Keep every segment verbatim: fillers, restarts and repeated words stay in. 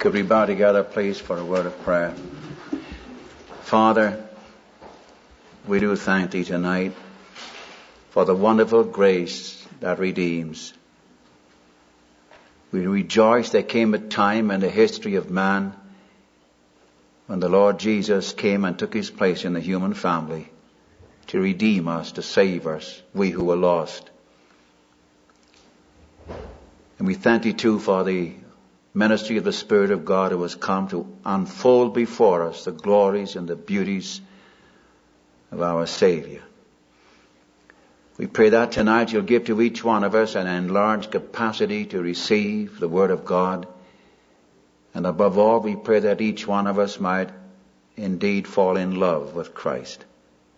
Could we bow together, please, for a word of prayer? Father, we do thank Thee tonight for the wonderful grace that redeems. We rejoice there came a time in the history of man when the Lord Jesus came and took His place in the human family to redeem us, to save us, we who were lost. And we thank Thee too for the ministry of the Spirit of God who has come to unfold before us the glories and the beauties of our Savior. We pray that tonight You'll give to each one of us an enlarged capacity to receive the Word of God. And above all, we pray that each one of us might indeed fall in love with Christ.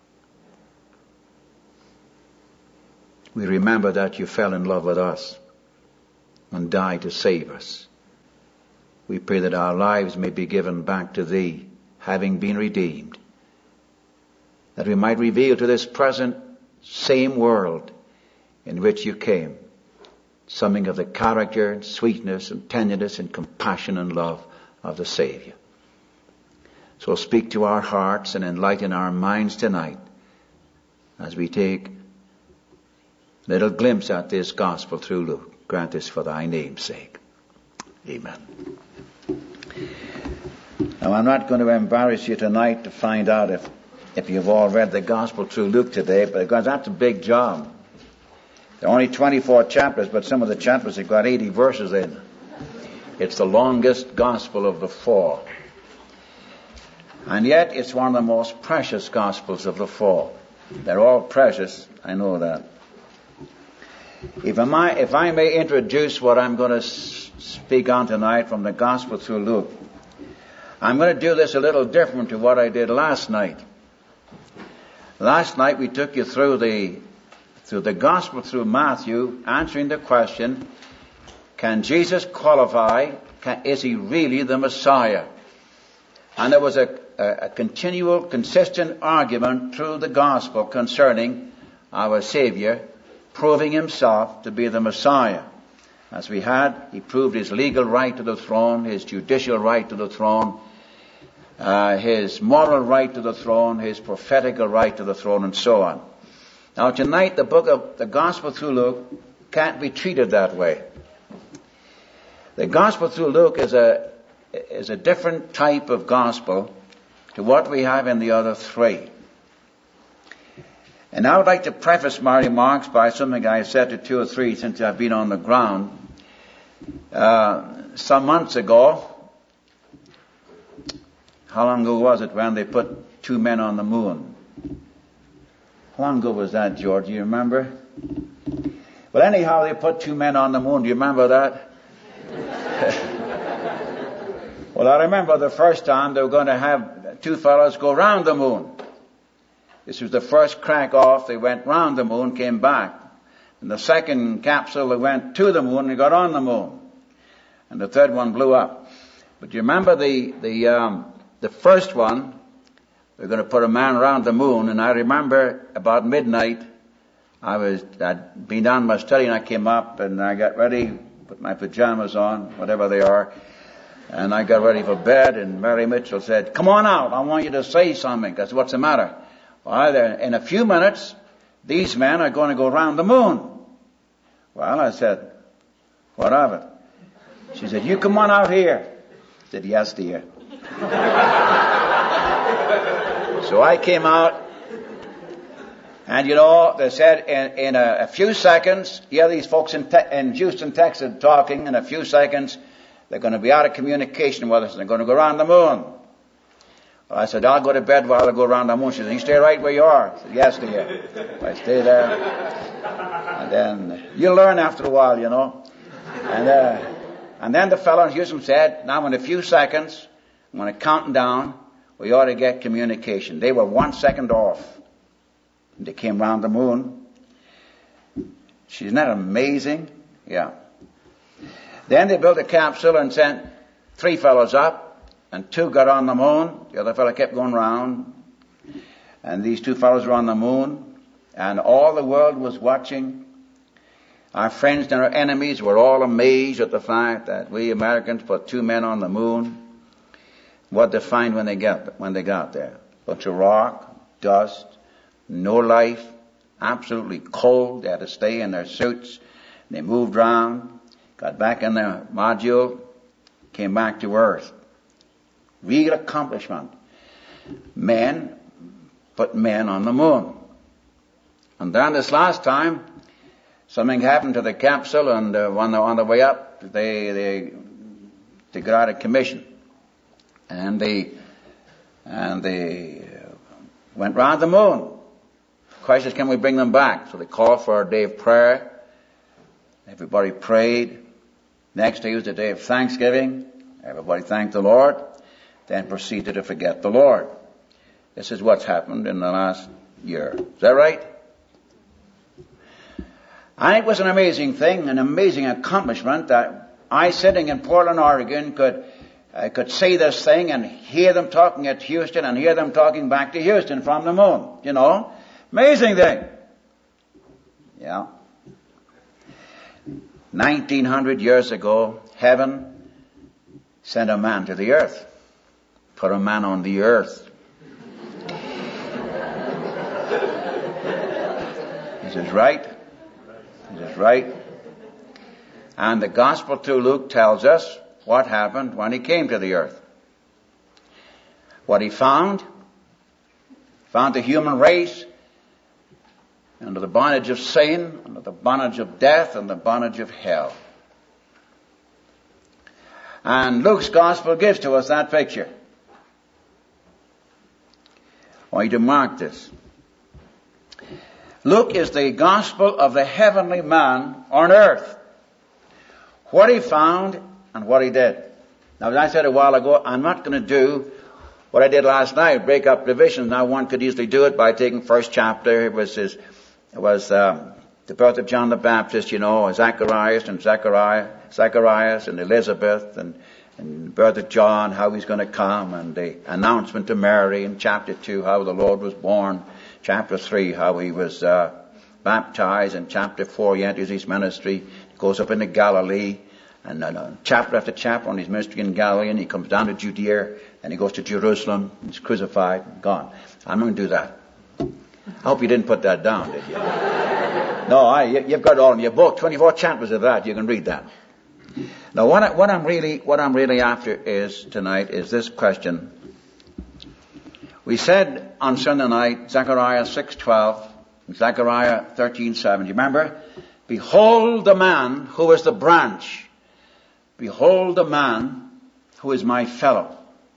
We remember that You fell in love with us and died to save us. We pray that our lives may be given back to Thee, having been redeemed, that we might reveal to this present same world in which You came something of the character and sweetness and tenderness and compassion and love of the Savior. So speak to our hearts and enlighten our minds tonight as we take a little glimpse at this gospel through Luke. Grant this for Thy name's sake. Amen. Now, I'm not going to embarrass you tonight to find out if, if you've all read the gospel through Luke today, because that's a big job. There are only twenty-four chapters, but some of the chapters have got eighty verses in. It's the longest gospel of the four. And yet, it's one of the most precious gospels of the four. They're all precious, I know that. If I, might, if I may introduce what I'm going to s- speak on tonight from the Gospel through Luke, I'm going to do this a little different to what I did last night. Last night we took you through the through the Gospel through Matthew, answering the question, can Jesus qualify? Can, is He really the Messiah? And there was a, a, a continual, consistent argument through the Gospel concerning our Savior proving Himself to be the Messiah. As we had, He proved His legal right to the throne, His judicial right to the throne, uh, His moral right to the throne, His prophetical right to the throne, and so on. Now tonight, the book of the Gospel through Luke can't be treated that way. The Gospel through Luke is a, is a different type of gospel to what we have in the other three. And I would like to preface my remarks by something I said to two or three since I've been on the ground. Uh, some months ago, how long ago was it when they put two men on the moon? How long ago was that, George? Do you remember? Well, anyhow, they put two men on the moon. Do you remember that? Well, I remember the first time they were going to have two fellows go round the moon. This was the first crack off. They went round the moon, came back. And the second capsule, they went to the moon and got on the moon. And the third one blew up. But you remember the the um, the first one, they were going to put a man around the moon. And I remember about midnight, I was I'd been down my study and I came up and I got ready, put my pajamas on, whatever they are, and I got ready for bed. And Mary Mitchell said, "Come on out. I want you to say something." I said, "What's the matter?" Well, in a few minutes, these men are going to go round the moon. Well, I said, what of it? She said, you come on out here. I said, yes, dear. So I came out, and you know, they said in, in a, a few seconds, yeah, these folks in, te- in Houston, Texas talking, in a few seconds, they're going to be out of communication with us, and they're going to go around the moon. Well, I said, I'll go to bed while I go around the moon. She said, you stay right where you are. I said, yes, dear. I stay there. And then, you'll learn after a while, you know. And, uh, and then the fellow in Houston said, now in a few seconds, I'm going to count down, we ought to get communication. They were one second off. And they came round the moon. Isn't that amazing? Yeah. Then they built a capsule and sent three fellows up. And two got on the moon. The other fellow kept going round. And these two fellows were on the moon. And all the world was watching. Our friends and our enemies were all amazed at the fact that we Americans put two men on the moon. What they find when they get when they got there? Bunch of rock, dust, no life, absolutely cold. They had to stay in their suits. They moved around, got back in their module, came back to Earth. Real accomplishment. Men put men on the moon. And then this last time, something happened to the capsule, and uh, on, the, on the way up, they they they got out of commission, and they and they went round the moon. The question is, can we bring them back? So they called for a day of prayer. Everybody prayed. Next day was the day of Thanksgiving. Everybody thanked the Lord. Then proceeded to forget the Lord. This is what's happened in the last year. Is that right? And it was an amazing thing, an amazing accomplishment that I, sitting in Portland, Oregon, could I could see this thing and hear them talking at Houston and hear them talking back to Houston from the moon. You know? Amazing thing. Yeah. nineteen hundred years ago, heaven sent a man to the earth. Put a man on the earth. This is right. This is right. And the Gospel through Luke tells us what happened when he came to the earth. What he found, found the human race under the bondage of sin, under the bondage of death, and the bondage of hell. And Luke's Gospel gives to us that picture. I want you to mark this. Luke is the Gospel of the heavenly man on earth. What he found and what he did. Now, as I said a while ago, I'm not going to do what I did last night, break up divisions. Now, one could easily do it by taking first chapter. It was his, it was um, the birth of John the Baptist, you know, Zacharias and Zachariah, Zacharias and Elizabeth, and, and the birth of John, how he's going to come, and the announcement to Mary in chapter two, how the Lord was born. Chapter three, how he was uh, baptized. In chapter four, he enters his ministry, goes up into Galilee, and uh, chapter after chapter on his ministry in Galilee, and he comes down to Judea, and he goes to Jerusalem, he's crucified, and gone. I'm going to do that. I hope you didn't put that down, did you? No, I, you've got it all in your book, twenty-four chapters of that, you can read that. Now, what, I, what I'm really, what I'm really after is, tonight, is this question. We said on Sunday night, Zechariah six twelve, Zechariah thirteen seven. You remember? Behold the man who is the branch. Behold the man who is my fellow.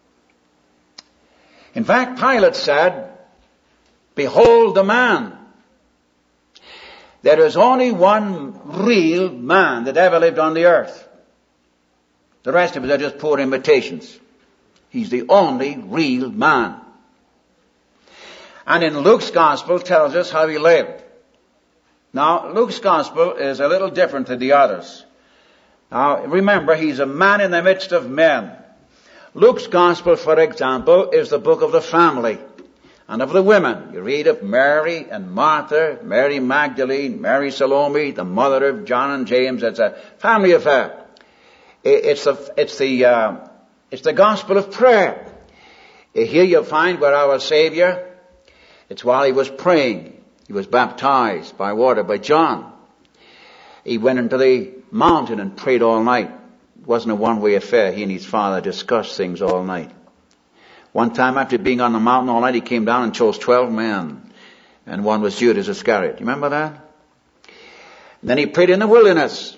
In fact, Pilate said, behold the man. There is only one real man that ever lived on the earth. The rest of us are just poor imitations. He's the only real man. And in Luke's Gospel tells us how he lived. Now, Luke's Gospel is a little different than the others. Now, remember, he's a man in the midst of men. Luke's Gospel, for example, is the book of the family and of the women. You read of Mary and Martha, Mary Magdalene, Mary Salome, the mother of John and James. It's a family affair. It's the, it's the, uh, it's the Gospel of prayer. Here you'll find where our Savior, it's while he was praying. He was baptized by water by John. He went into the mountain and prayed all night. It wasn't a one-way affair. He and his father discussed things all night. One time after being on the mountain all night, he came down and chose twelve men. And one was Judas Iscariot. You remember that? And then he prayed in the wilderness.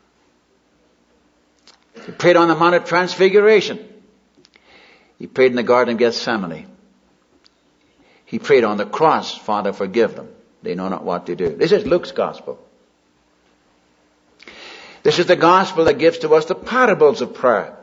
He prayed on the Mount of Transfiguration. He prayed in the Garden of Gethsemane. He prayed on the cross, Father, forgive them. They know not what to do. This is Luke's Gospel. This is the Gospel that gives to us the parables of prayer.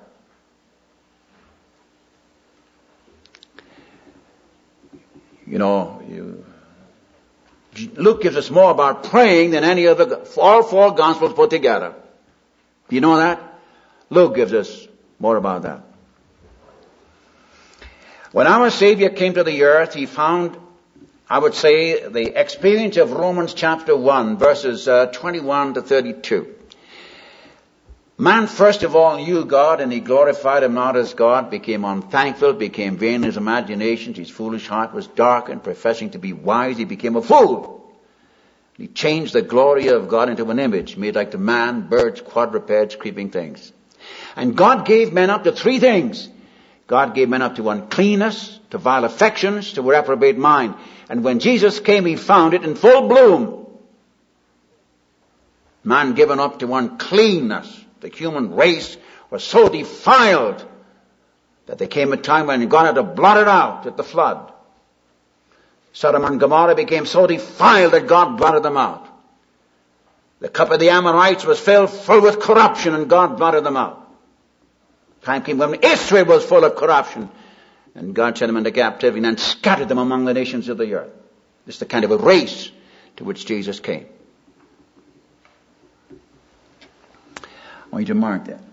You know, you, Luke gives us more about praying than any of the, all four Gospels put together. Do you know that? Luke gives us more about that. When our Savior came to the earth, he found I would say, the experience of Romans chapter one, verses uh, twenty-one to thirty-two. Man first of all knew God, and he glorified him not as God, became unthankful, became vain in his imaginations, his foolish heart was darkened, professing to be wise, he became a fool. He changed the glory of God into an image, made like the man, birds, quadrupeds, creeping things. And God gave men up to three things. God gave men up to uncleanness, to vile affections, to a reprobate mind. And when Jesus came, he found it in full bloom. Man given up to uncleanness. The human race was so defiled that there came a time when God had to blot it out at the flood. Sodom and Gomorrah became so defiled that God blotted them out. The cup of the Amorites was filled full with corruption, and God blotted them out. Time came when Israel was full of corruption, and God sent them into captivity and scattered them among the nations of the earth. This is the kind of a race to which Jesus came. I want you to mark that.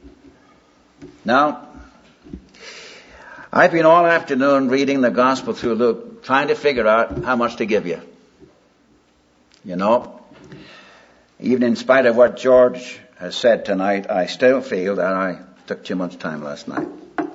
Now, I've been all afternoon reading the gospel through Luke, trying to figure out how much to give you. You know, even in spite of what George has said tonight, I still feel that I took too much time last night.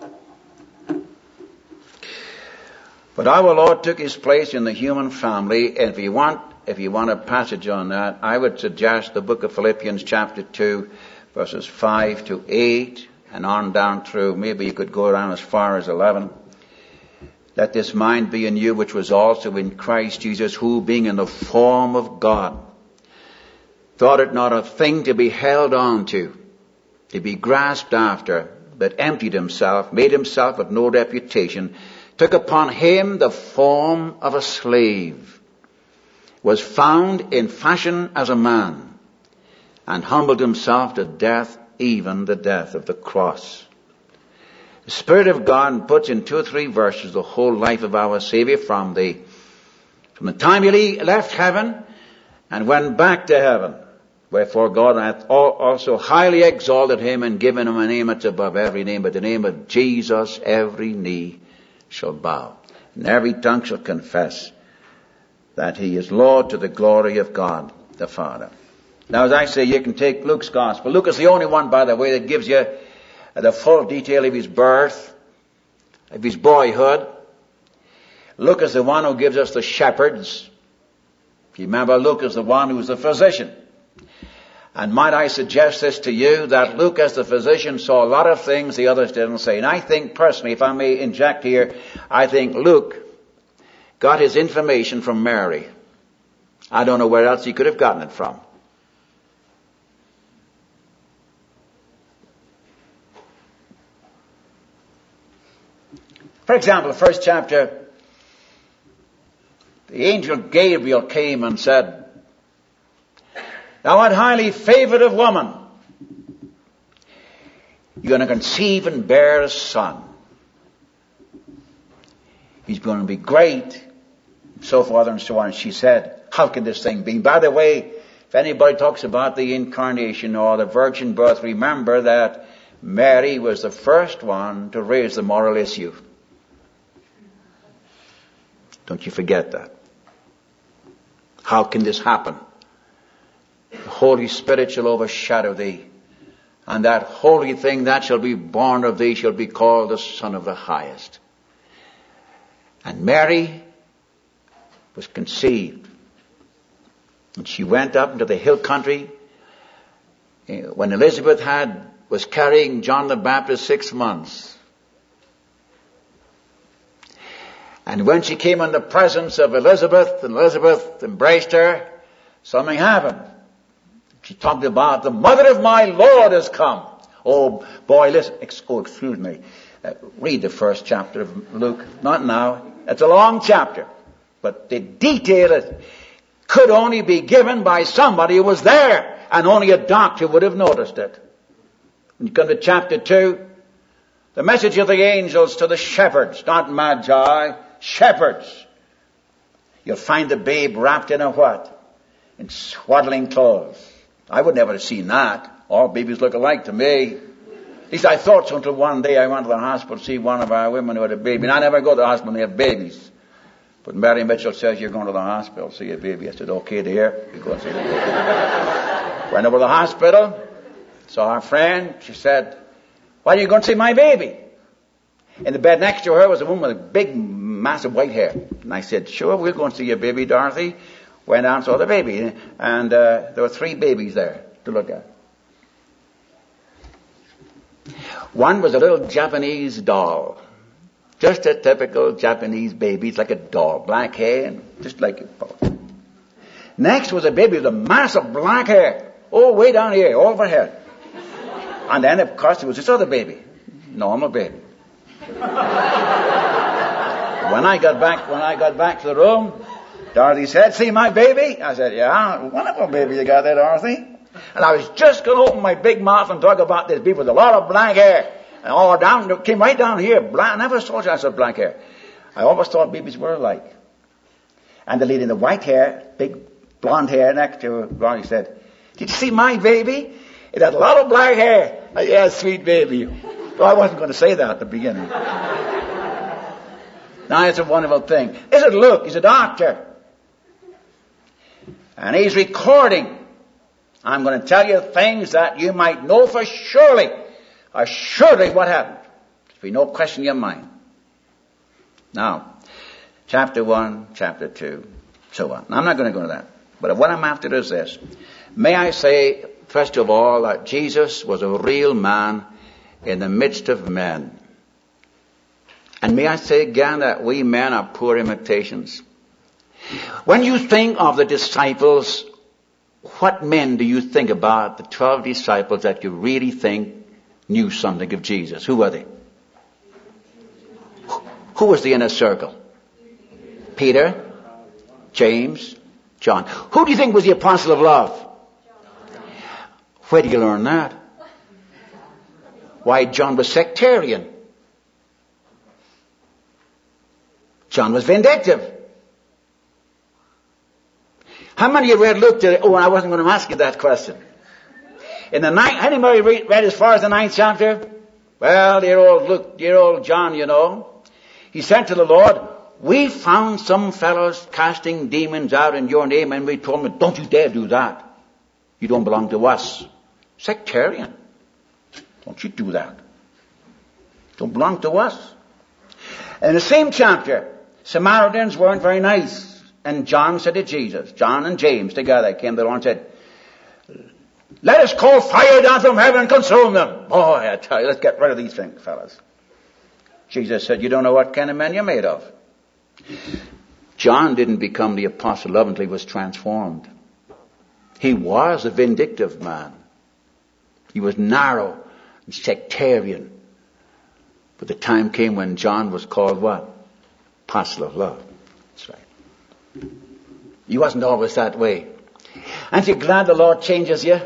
But our Lord took his place in the human family, and if you want, if you want a passage on that, I would suggest the book of Philippians chapter two, verses five to eight, and on down through, maybe you could go around as far as eleven. Let this mind be in you, which was also in Christ Jesus, who, being in the form of God, thought it not a thing to be held on to, to be grasped after, but emptied himself, made himself of no reputation, took upon him the form of a slave, was found in fashion as a man, and humbled himself to death, even the death of the cross. The Spirit of God puts in two or three verses the whole life of our Savior from the, from the time he left heaven and went back to heaven. Wherefore God hath also highly exalted him and given him a name that's above every name. But the name of Jesus every knee shall bow, and every tongue shall confess that he is Lord, to the glory of God the Father. Now, as I say, you can take Luke's gospel. Luke is the only one, by the way, that gives you the full detail of his birth, of his boyhood. Luke is the one who gives us the shepherds. If you remember, Luke is the one who was the physician. And might I suggest this to you, that Luke as the physician saw a lot of things the others didn't say. And I think personally, if I may inject here, I think Luke got his information from Mary. I don't know where else he could have gotten it from. For example, the first chapter, the angel Gabriel came and said, "Thou art highly favored of woman. You're going to conceive and bear a son. He's going to be great," and so forth and so on. She said, "How can this thing be?" By the way, if anybody talks about the incarnation or the virgin birth, remember that Mary was the first one to raise the moral issue. Don't you forget that. How can this happen? The Holy Spirit shall overshadow thee, and that holy thing that shall be born of thee shall be called the Son of the Highest. And Mary was conceived, and she went up into the hill country when Elizabeth had was carrying John the Baptist six months. And when she came in the presence of Elizabeth, and Elizabeth embraced her, something happened. She talked about, "The mother of my Lord has come." Oh, boy, listen. Oh, excuse me. Uh, read the first chapter of Luke. Not now. It's a long chapter. But the detail could only be given by somebody who was there. And only a doctor would have noticed it. When you come to chapter two, the message of the angels to the shepherds, not magi, shepherds. You'll find the babe wrapped in a what? In swaddling clothes. I would never have seen that. All babies look alike to me. At least I thought so until one day I went to the hospital to see one of our women who had a baby. And I never go to the hospital when they have babies. But Mary Mitchell says, you're going to the hospital to see a baby. I said, okay, dear. You go and see the baby. Went over to the hospital, saw our friend. She said, why are you going to see my baby? In the bed next to her was a woman with a big, massive white hair. And I said, sure, we're going to see your baby, Dorothy. Went down and saw the baby. And uh, there were three babies there to look at. One was a little Japanese doll. Just a typical Japanese baby. It's like a doll. Black hair, and just like it. Next was a baby with a massive black hair. Oh, way down here, all overhead. And then, of course, there was this other baby. Normal baby. When I got back, when I got back to the room, Dorothy said, see my baby? I said, yeah, wonderful baby you got there, Dorothy. And I was just going to open my big mouth and talk about this baby with a lot of black hair. And all down, came right down here. Black, I never saw such black hair. I always thought babies were alike. And the lady in the white hair, big blonde hair next to her, Dorothy said, did you see my baby? It had a lot of black hair. I said, yeah, sweet baby. Well, I wasn't going to say that at the beginning. Now, it's a wonderful thing. He said, look, he's a doctor. And he's recording. I'm going to tell you things that you might know for surely, or surely what happened. There'll be no question in your mind. Now, chapter one, chapter two, so on. Now, I'm not going to go to that. But what I'm after is this. May I say, first of all, that Jesus was a real man in the midst of men. And may I say again that we men are poor imitations. When you think of the disciples, what men do you think about the twelve disciples that you really think knew something of Jesus? Who were they? Who was the inner circle? Peter, James, John. Who do you think was the apostle of love? Where do you learn that? Why, John was sectarian. John was vindictive. How many of you read Luke today? Oh, I wasn't going to ask you that question. In the ninth, anybody read, read as far as the ninth chapter? Well, dear old Luke, dear old John, you know. He said to the Lord, we found some fellows casting demons out in your name, and we told them, don't you dare do that. You don't belong to us. Sectarian. Don't you do that. Don't belong to us. In the same chapter, Samaritans weren't very nice. And John said to Jesus, John and James together came to the Lord and said, let us call fire down from heaven and consume them. Boy, I tell you, let's get rid of these things, fellas. Jesus said, you don't know what kind of men you're made of. John didn't become the apostle of love until he was transformed. He was a vindictive man. He was narrow and sectarian. But the time came when John was called what? Apostle of love. That's right. He wasn't always that way. Aren't you glad the Lord changes you?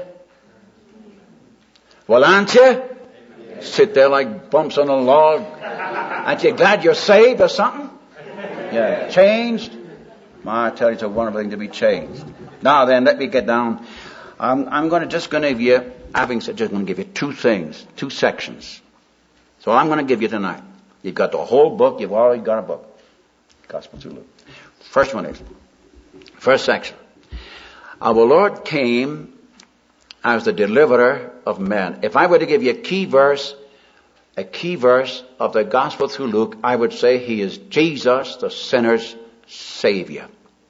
Well, aren't you? Amen. Sit there like bumps on a log. Aren't you glad you're saved or something? Yeah. Changed? I tell you, it's a wonderful thing to be changed. Now then, let me get down. I'm, I'm going to just going to give you, having said, just going to give you two things, two sections. So I'm going to give you tonight. You've got the whole book. You've already got a book. Gospel to Luke. First one is, first section. Our Lord came as the deliverer of men. If I were to give you a key verse, a key verse of the Gospel through Luke, I would say he is Jesus, the sinner's Savior.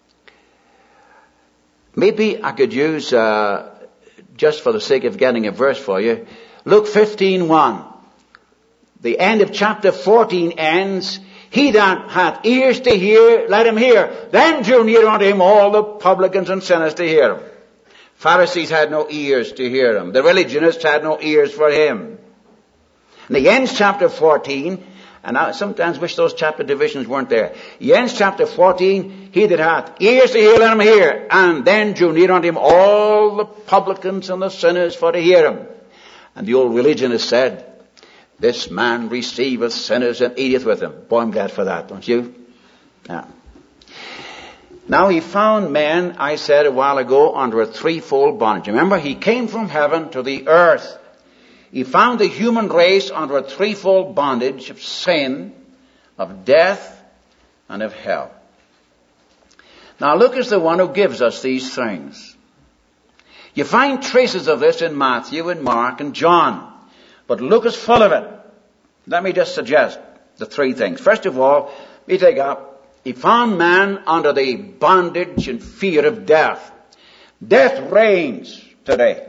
Maybe I could use, uh, just for the sake of getting a verse for you, Luke fifteen one. The end of chapter fourteen ends, he that hath ears to hear, let him hear. Then drew near unto him all the publicans and sinners to hear him. Pharisees had no ears to hear him. The religionists had no ears for him. And he ends chapter fourteen, and I sometimes wish those chapter divisions weren't there. He ends chapter fourteen, he that hath ears to hear, let him hear. And then drew near unto him all the publicans and the sinners for to hear him. And the old religionist said, this man receiveth sinners and eateth with them. Boy, I'm glad for that, don't you? Yeah. Now he found men, I said a while ago, under a threefold bondage. Remember, he came from heaven to the earth. He found the human race under a threefold bondage of sin, of death, and of hell. Now Luke is the one who gives us these things. You find traces of this in Matthew and Mark and John, but Luke is full of it. Let me just suggest the three things. First of all, we take up, he found man under the bondage and fear of death. Death reigns today.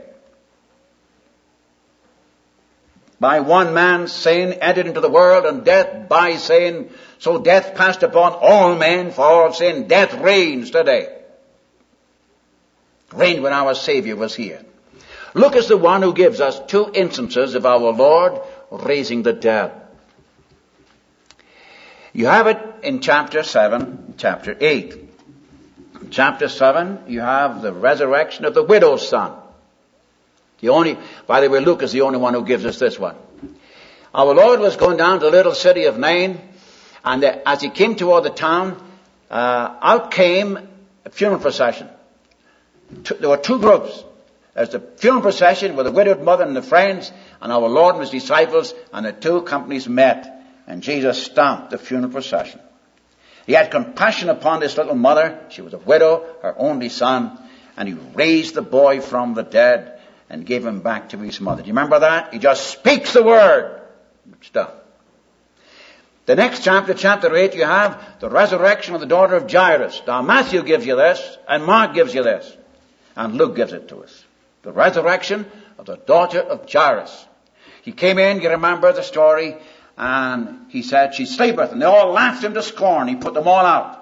By one man's sin entered into the world, and death by sin. So death passed upon all men for all sin. Death reigns today. Reigned when our Savior was here. Luke is the one who gives us two instances of our Lord raising the dead. You have it in chapter seven, chapter eight. In chapter seven, you have the resurrection of the widow's son. The only, by the way, Luke is the only one who gives us this one. Our Lord was going down to the little city of Nain, and as he came toward the town, uh, out came a funeral procession. There were two groups. There's the funeral procession with the widowed mother and the friends, and our Lord and his disciples, and the two companies met, and Jesus stopped the funeral procession. He had compassion upon this little mother. She was a widow, her only son, and he raised the boy from the dead and gave him back to his mother. Do you remember that? He just speaks the word. It's done. The next chapter, chapter eight, you have the resurrection of the daughter of Jairus. Now Matthew gives you this, and Mark gives you this, and Luke gives it to us. The resurrection of the daughter of Jairus. He came in, you remember the story, and he said, she sleepeth, and they all laughed him to scorn. He put them all out.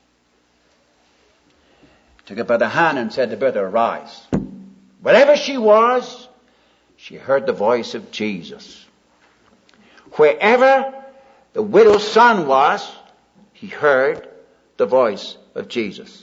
Took her by the hand and said to her, arise. Wherever she was, she heard the voice of Jesus. Wherever the widow's son was, he heard the voice of Jesus.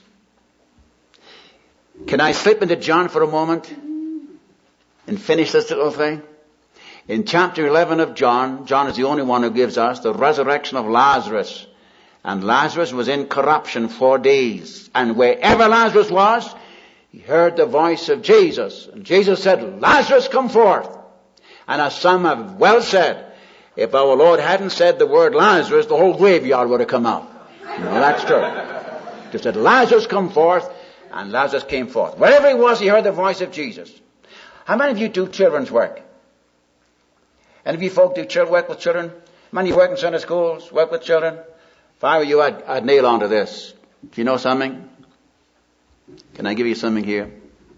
Can I slip into John for a moment and finish this little thing? In chapter eleven of John, John is the only one who gives us the resurrection of Lazarus. And Lazarus was in corruption four days. And wherever Lazarus was, he heard the voice of Jesus. And Jesus said, Lazarus, come forth. And as some have well said, if our Lord hadn't said the word Lazarus, the whole graveyard would have come out. No, that's true. He said, Lazarus, come forth. And Lazarus came forth. Wherever he was, he heard the voice of Jesus. How many of you do children's work? Any of you folk do child work with children? How many of you work in Sunday schools, work with children? If I were you, I'd, I'd nail onto this. Do you know something? Can I give you something here?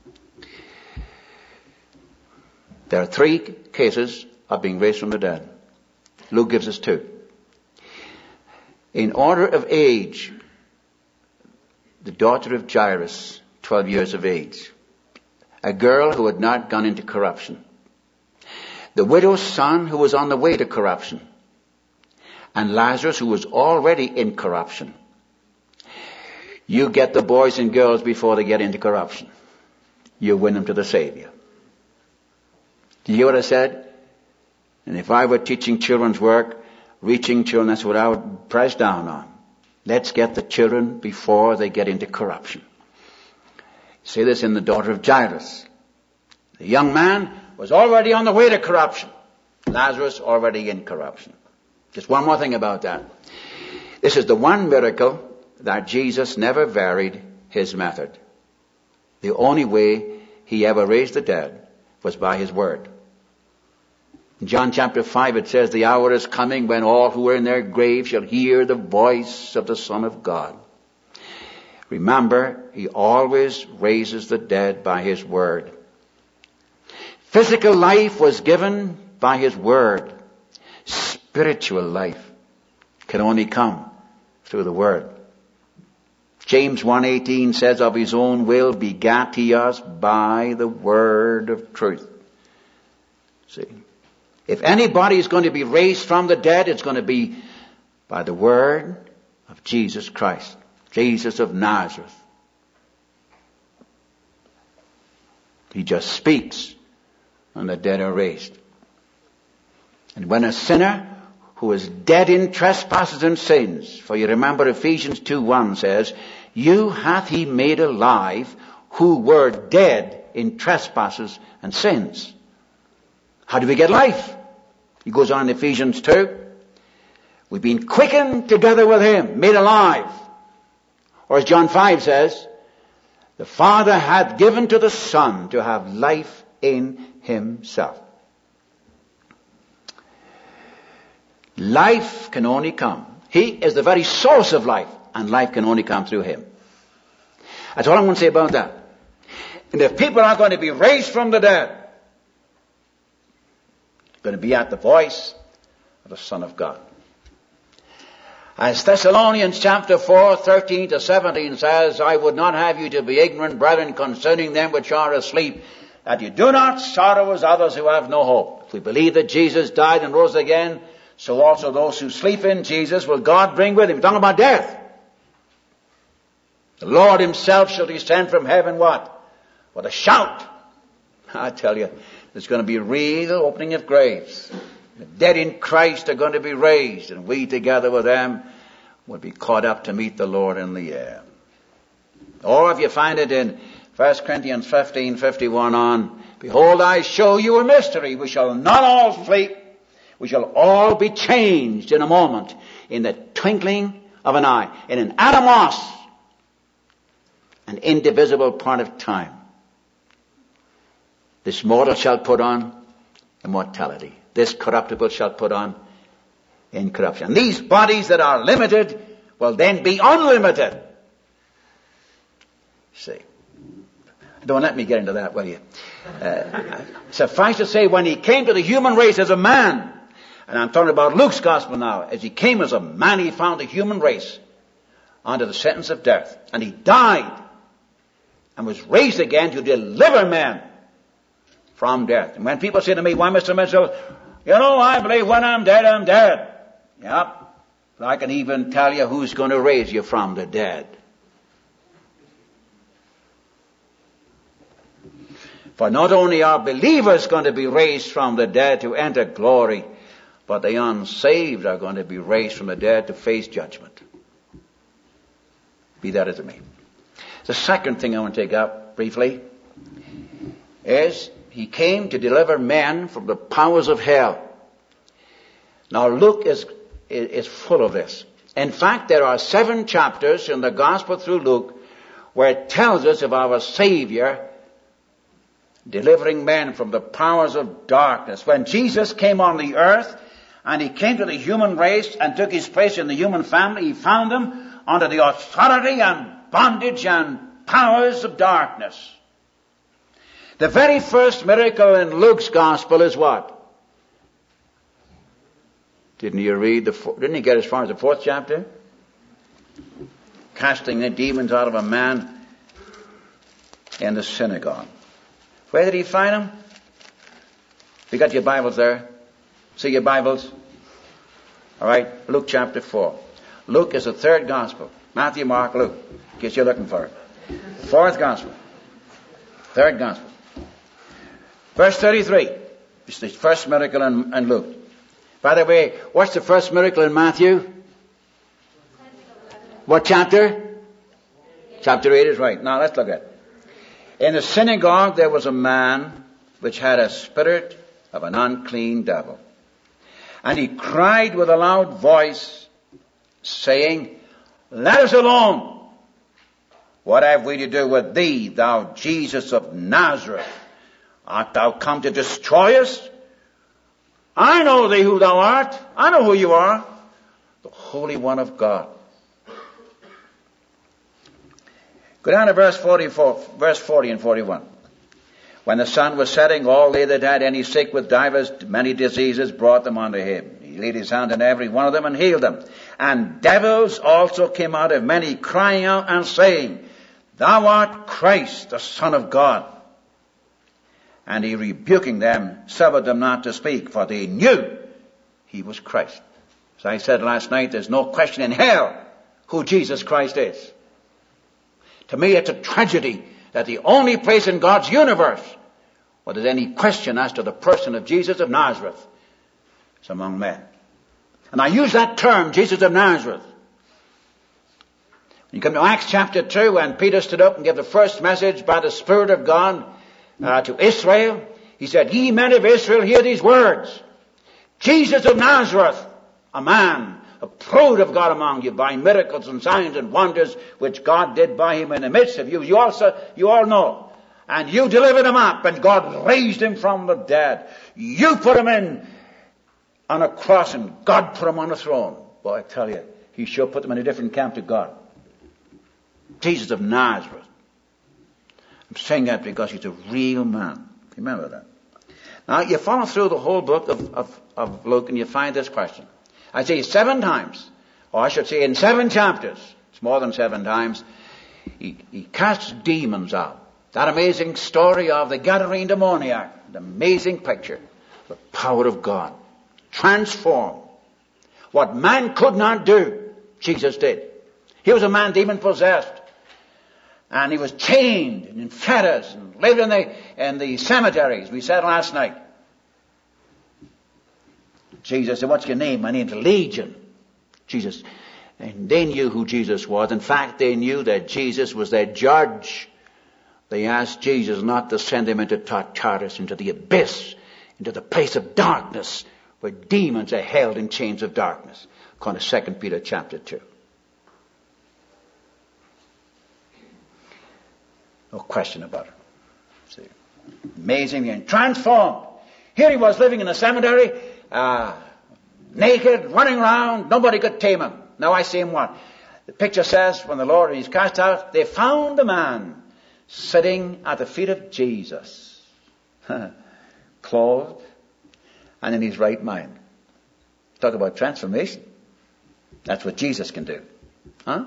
There are three cases of being raised from the dead. Luke gives us two. In order of age, the daughter of Jairus, twelve years of age, a girl who had not gone into corruption. The widow's son who was on the way to corruption. And Lazarus who was already in corruption. You get the boys and girls before they get into corruption. You win them to the Savior. Do you hear what I said? And if I were teaching children's work, reaching children, that's what I would press down on. Let's get the children before they get into corruption. See this in the daughter of Jairus. The young man was already on the way to corruption. Lazarus already in corruption. Just one more thing about that. This is the one miracle that Jesus never varied his method. The only way he ever raised the dead was by his word. In John chapter five it says, the hour is coming when all who are in their graves shall hear the voice of the Son of God. Remember, he always raises the dead by his word. Physical life was given by his word. Spiritual life can only come through the word. James one eighteen says, of his own will begat he us by the word of truth. See, if anybody is going to be raised from the dead, it's going to be by the word of Jesus Christ, Jesus of Nazareth. He just speaks and the dead are raised. And when a sinner who is dead in trespasses and sins, for you remember Ephesians two one says, you hath he made alive who were dead in trespasses and sins. How do we get life? He goes on in Ephesians two. We've been quickened together with him, made alive. Or as John five says, the Father hath given to the Son to have life in himself. Life can only come. He is the very source of life, and life can only come through him. That's all I'm going to say about that. And if people are going to be raised from the dead, they're going to be at the voice of the Son of God. As Thessalonians chapter four, thirteen to seventeen says, I would not have you to be ignorant, brethren, concerning them which are asleep, that you do not sorrow as others who have no hope. If we believe that Jesus died and rose again, so also those who sleep in Jesus will God bring with him. We're talking about death. The Lord himself shall descend from heaven, what? With a shout. I tell you, there's going to be a real opening of graves. The dead in Christ are going to be raised, and we together with them will be caught up to meet the Lord in the air. Or if you find it in First Corinthians fifteen, fifty-one on, behold, I show you a mystery. We shall not all sleep. We shall all be changed in a moment, in the twinkling of an eye, in an atomos, an indivisible part of time. This mortal shall put on immortality. This corruptible shall put on incorruption. These bodies that are limited will then be unlimited. See. Don't let me get into that, will you? Uh, suffice to say, when he came to the human race as a man, and I'm talking about Luke's gospel now, as he came as a man, he found the human race under the sentence of death. And he died and was raised again to deliver men from death. And when people say to me, why, Mister Mitchell, you know, I believe when I'm dead, I'm dead. Yep. But I can even tell you who's going to raise you from the dead. For not only are believers going to be raised from the dead to enter glory, but the unsaved are going to be raised from the dead to face judgment. Be that as it may. The second thing I want to take up briefly is he came to deliver men from the powers of hell. Now Luke is, is full of this. In fact, there are seven chapters in the gospel through Luke where it tells us of our Savior delivering men from the powers of darkness. When Jesus came on the earth and he came to the human race and took his place in the human family, he found them under the authority and bondage and powers of darkness. The very first miracle in Luke's gospel is what? Didn't you read the, didn't he get as far as the fourth chapter? Casting the demons out of a man in the synagogue. Where did he find them? You got your Bibles there? See your Bibles? All right, Luke chapter four. Luke is the third gospel. Matthew, Mark, Luke. In case you're looking for it. Fourth gospel. Third gospel. Verse thirty-three. It's the first miracle in, in Luke. By the way, what's the first miracle in Matthew? What chapter? Chapter eight is right. Now let's look at it. In the synagogue there was a man which had a spirit of an unclean devil. And he cried with a loud voice, saying, Let us alone. What have we to do with thee, thou Jesus of Nazareth? Art thou come to destroy us? I know thee who thou art. I know who you are. The Holy One of God. Go down to verse forty-four, verse forty and forty-one. When the sun was setting, all they that had any sick with divers many diseases brought them unto him. He laid his hand on every one of them and healed them. And devils also came out of many, crying out and saying, Thou art Christ, the Son of God. And he, rebuking them, suffered them not to speak, for they knew he was Christ. As I said last night, there's no question in hell who Jesus Christ is. To me, it's a tragedy that the only place in God's universe where there's any question as to the person of Jesus of Nazareth is among men. And I use that term, Jesus of Nazareth. When you come to Acts chapter two, when Peter stood up and gave the first message by the Spirit of God uh, to Israel, he said, Ye men of Israel, hear these words. Jesus of Nazareth, a man approved of God among you by miracles and signs and wonders which God did by him in the midst of you. You also, you all know. And you delivered him up, and God raised him from the dead. You put him in on a cross, and God put him on a throne. Boy, I tell you, he sure put them in a different camp to God. Jesus of Nazareth. I'm saying that because he's a real man. Remember that. Now, you follow through the whole book of, of, of Luke, and you find this question. I say seven times, or I should say in seven chapters, it's more than seven times, he, he casts demons out. That amazing story of the Gadarene demoniac, the amazing picture, the power of God. Transformed. What man could not do, Jesus did. He was a man demon-possessed. And he was chained and in fetters and lived in the, in the cemeteries, we said last night. Jesus said, what's your name? My name's Legion. Jesus, and they knew who Jesus was. In fact, they knew that Jesus was their judge. They asked Jesus not to send them into Tartarus, into the abyss, into the place of darkness, where demons are held in chains of darkness. According to Second Peter chapter two. No question about it. See, amazing and transformed. Here he was living in a cemetery, uh, naked, running around. Nobody could tame him. Now I see him what? The picture says, when the Lord is cast out, they found a man sitting at the feet of Jesus, clothed and in his right mind. Talk about transformation. That's what Jesus can do. Huh?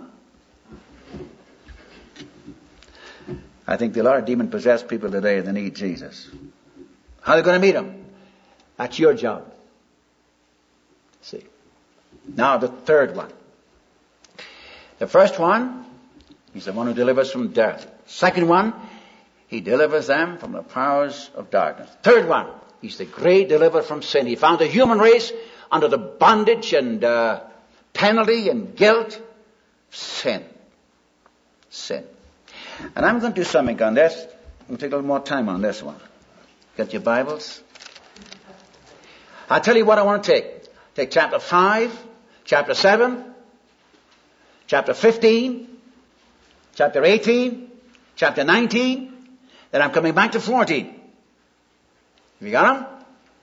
I think there are a lot of demon-possessed people today that need Jesus. How are they going to meet him? That's your job. See. Now the third one. The first one, he's the one who delivers from death. Second one, he delivers them from the powers of darkness. Third one, he's the great deliverer from sin. He found the human race under the bondage and uh, penalty and guilt of sin. Sin. And I'm going to do something on this. I'm going to take a little more time on this one. Got your Bibles? I'll tell you what I want to take. Take chapter five, chapter seven, chapter fifteen, chapter eighteen, chapter nineteen, then I'm coming back to fourteen. Have you got them?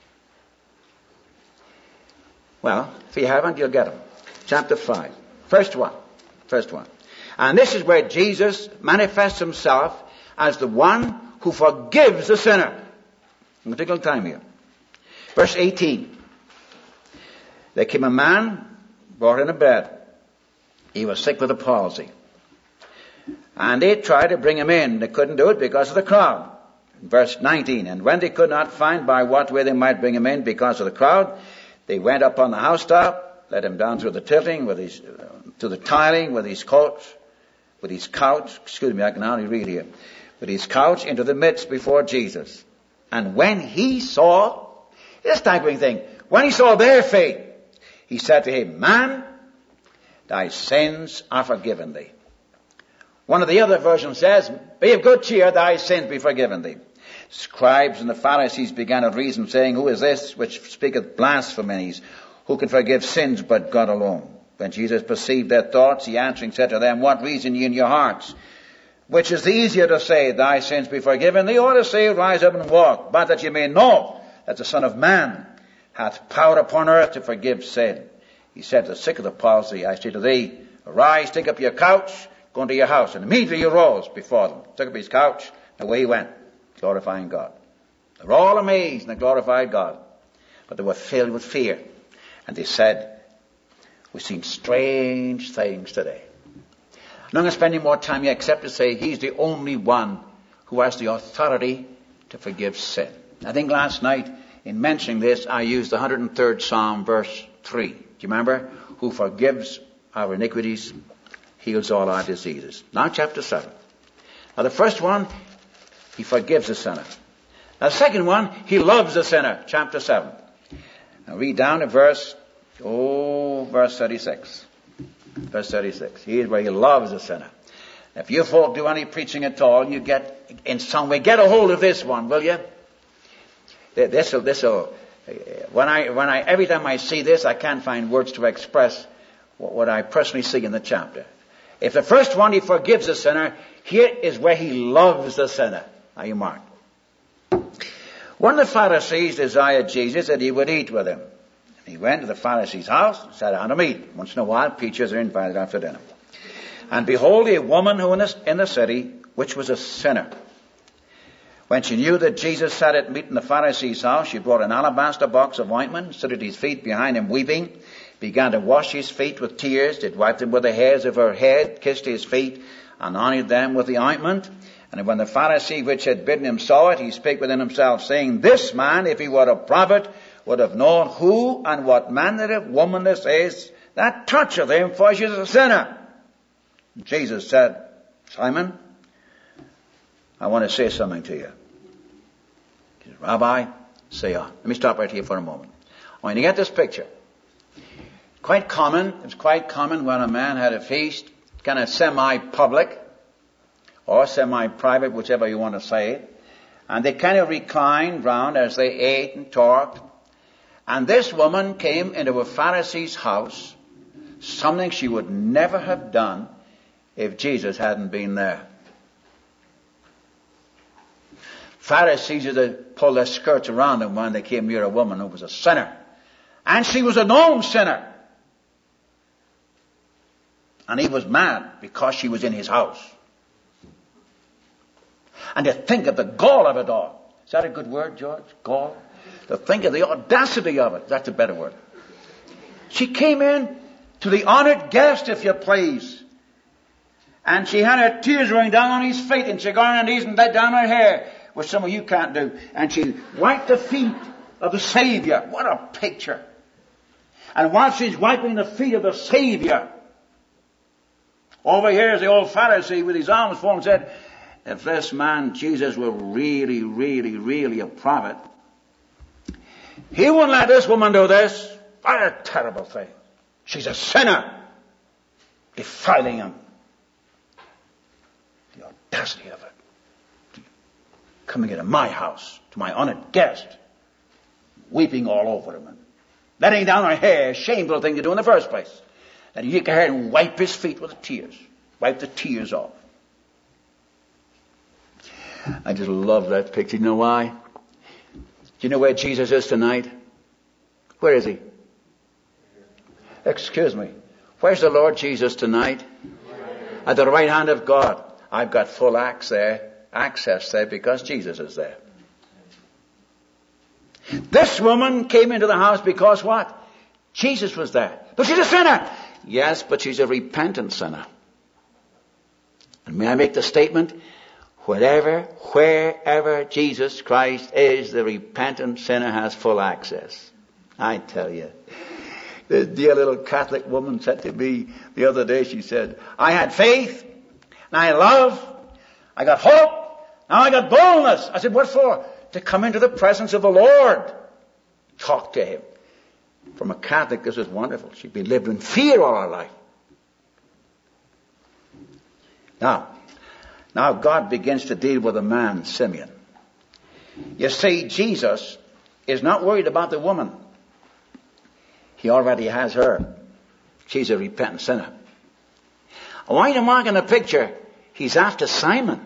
Well, if you haven't, you'll get them. Chapter five. First one. First one. And this is where Jesus manifests himself as the one who forgives the sinner. I'm going to take a little time here. Verse eighteen. There came a man, brought in a bed. He was sick with a palsy. And they tried to bring him in. They couldn't do it because of the crowd. Verse nineteen. And when they could not find by what way they might bring him in because of the crowd, they went up on the housetop, let him down through the tilting with his, uh, to the tiling with his coat, with his couch, excuse me, I can hardly read here, with his couch into the midst before Jesus. And when he saw, this staggering thing, when he saw their faith, he said to him, man, thy sins are forgiven thee. One of the other versions says, be of good cheer, thy sins be forgiven thee. Scribes and the Pharisees began to reason, saying, who is this which speaketh blasphemies? Who can forgive sins but God alone? When Jesus perceived their thoughts, he answering said to them, what reason ye in your hearts? Which is the easier to say, thy sins be forgiven thee, or to say, rise up and walk, but that ye may know that the Son of Man hath power upon earth to forgive sin. He said to the sick of the palsy, I say to thee, arise, take up your couch, go into your house. And immediately he arose before them, took up his couch, and away he went, glorifying God. They were all amazed and they glorified God. But they were filled with fear. And they said, we've seen strange things today. I'm not going to spend any more time here except to say he's the only one who has the authority to forgive sin. I think last night in mentioning this, I used the one hundred third Psalm, verse three. Do you remember? Who forgives our iniquities, heals all our diseases. Now chapter seven. Now the first one, he forgives the sinner. Now the second one, he loves the sinner. Chapter seven. Now read down to verse, oh, verse thirty-six. Verse thirty-six. Here's where he loves the sinner. If you folk do any preaching at all, you get, in some way, get a hold of this one, will you? This'll, this'll, when I, when I, every time I see this, I can't find words to express what I personally see in the chapter. If the first one he forgives the sinner, here is where he loves the sinner. Are you marked? One of the Pharisees desired Jesus that he would eat with him. He went to the Pharisee's house and sat down to meat. Once in a while, preachers are invited after dinner. And behold, a woman who in the, in the city, which was a sinner. When she knew that Jesus sat at meat in the Pharisee's house, she brought an alabaster box of ointment, stood at his feet behind him weeping, began to wash his feet with tears, did wipe them with the hairs of her head, kissed his feet, and anointed them with the ointment. And when the Pharisee which had bidden him saw it, he spake within himself, saying, This man, if he were a prophet, would have known who and what manner of woman this is that toucheth him, for she is a sinner. Jesus said, Simon, I want to say something to you. He said, Rabbi, say on. Let me stop right here for a moment. I want you to get this picture. Quite common, it was quite common when a man had a feast, kind of semi-public, or semi-private, whichever you want to say it. And they kind of reclined round as they ate and talked. And this woman came into a Pharisee's house, something she would never have done if Jesus hadn't been there. Pharisees used to pull their skirts around them when they came near a woman who was a sinner. And she was a known sinner. And he was mad because she was in his house. And to think of the gall of it all. Is that a good word, George? Gall? To think of the audacity of it. That's a better word. She came in to the honored guest, if you please. And she had her tears running down on his feet, and she got on her knees and let down her hair, which some of you can't do. And she wiped the feet of the Savior. What a picture. And while she's wiping the feet of the Savior, over here is the old Pharisee with his arms full and said, if this man, Jesus, were really, really, really a prophet, he wouldn't let this woman do this. What a terrible thing. She's a sinner. Defiling him. The audacity of it. Coming into my house, to my honored guest, weeping all over him, and letting down her hair, shameful thing to do in the first place. And he take her hair and wipe his feet with the tears. Wipe the tears off. I just love that picture. You know why? Do you know where Jesus is tonight? Where is he? Excuse me. Where's the Lord Jesus tonight? At the right hand of God. I've got full access there, access there because Jesus is there. This woman came into the house because what? Jesus was there. But she's a sinner. Yes, but she's a repentant sinner. And may I make the statement? Wherever, wherever Jesus Christ is, the repentant sinner has full access. I tell you. The dear little Catholic woman said to me the other day, she said, I had faith, and I had love, I got hope, now I got boldness. I said, what for? To come into the presence of the Lord. Talk to him. From a Catholic, this is wonderful. She'd been lived in fear all her life. Now, now God begins to deal with a man, Simeon. You see, Jesus is not worried about the woman. He already has her. She's a repentant sinner. I want you to mark in the picture, he's after Simon.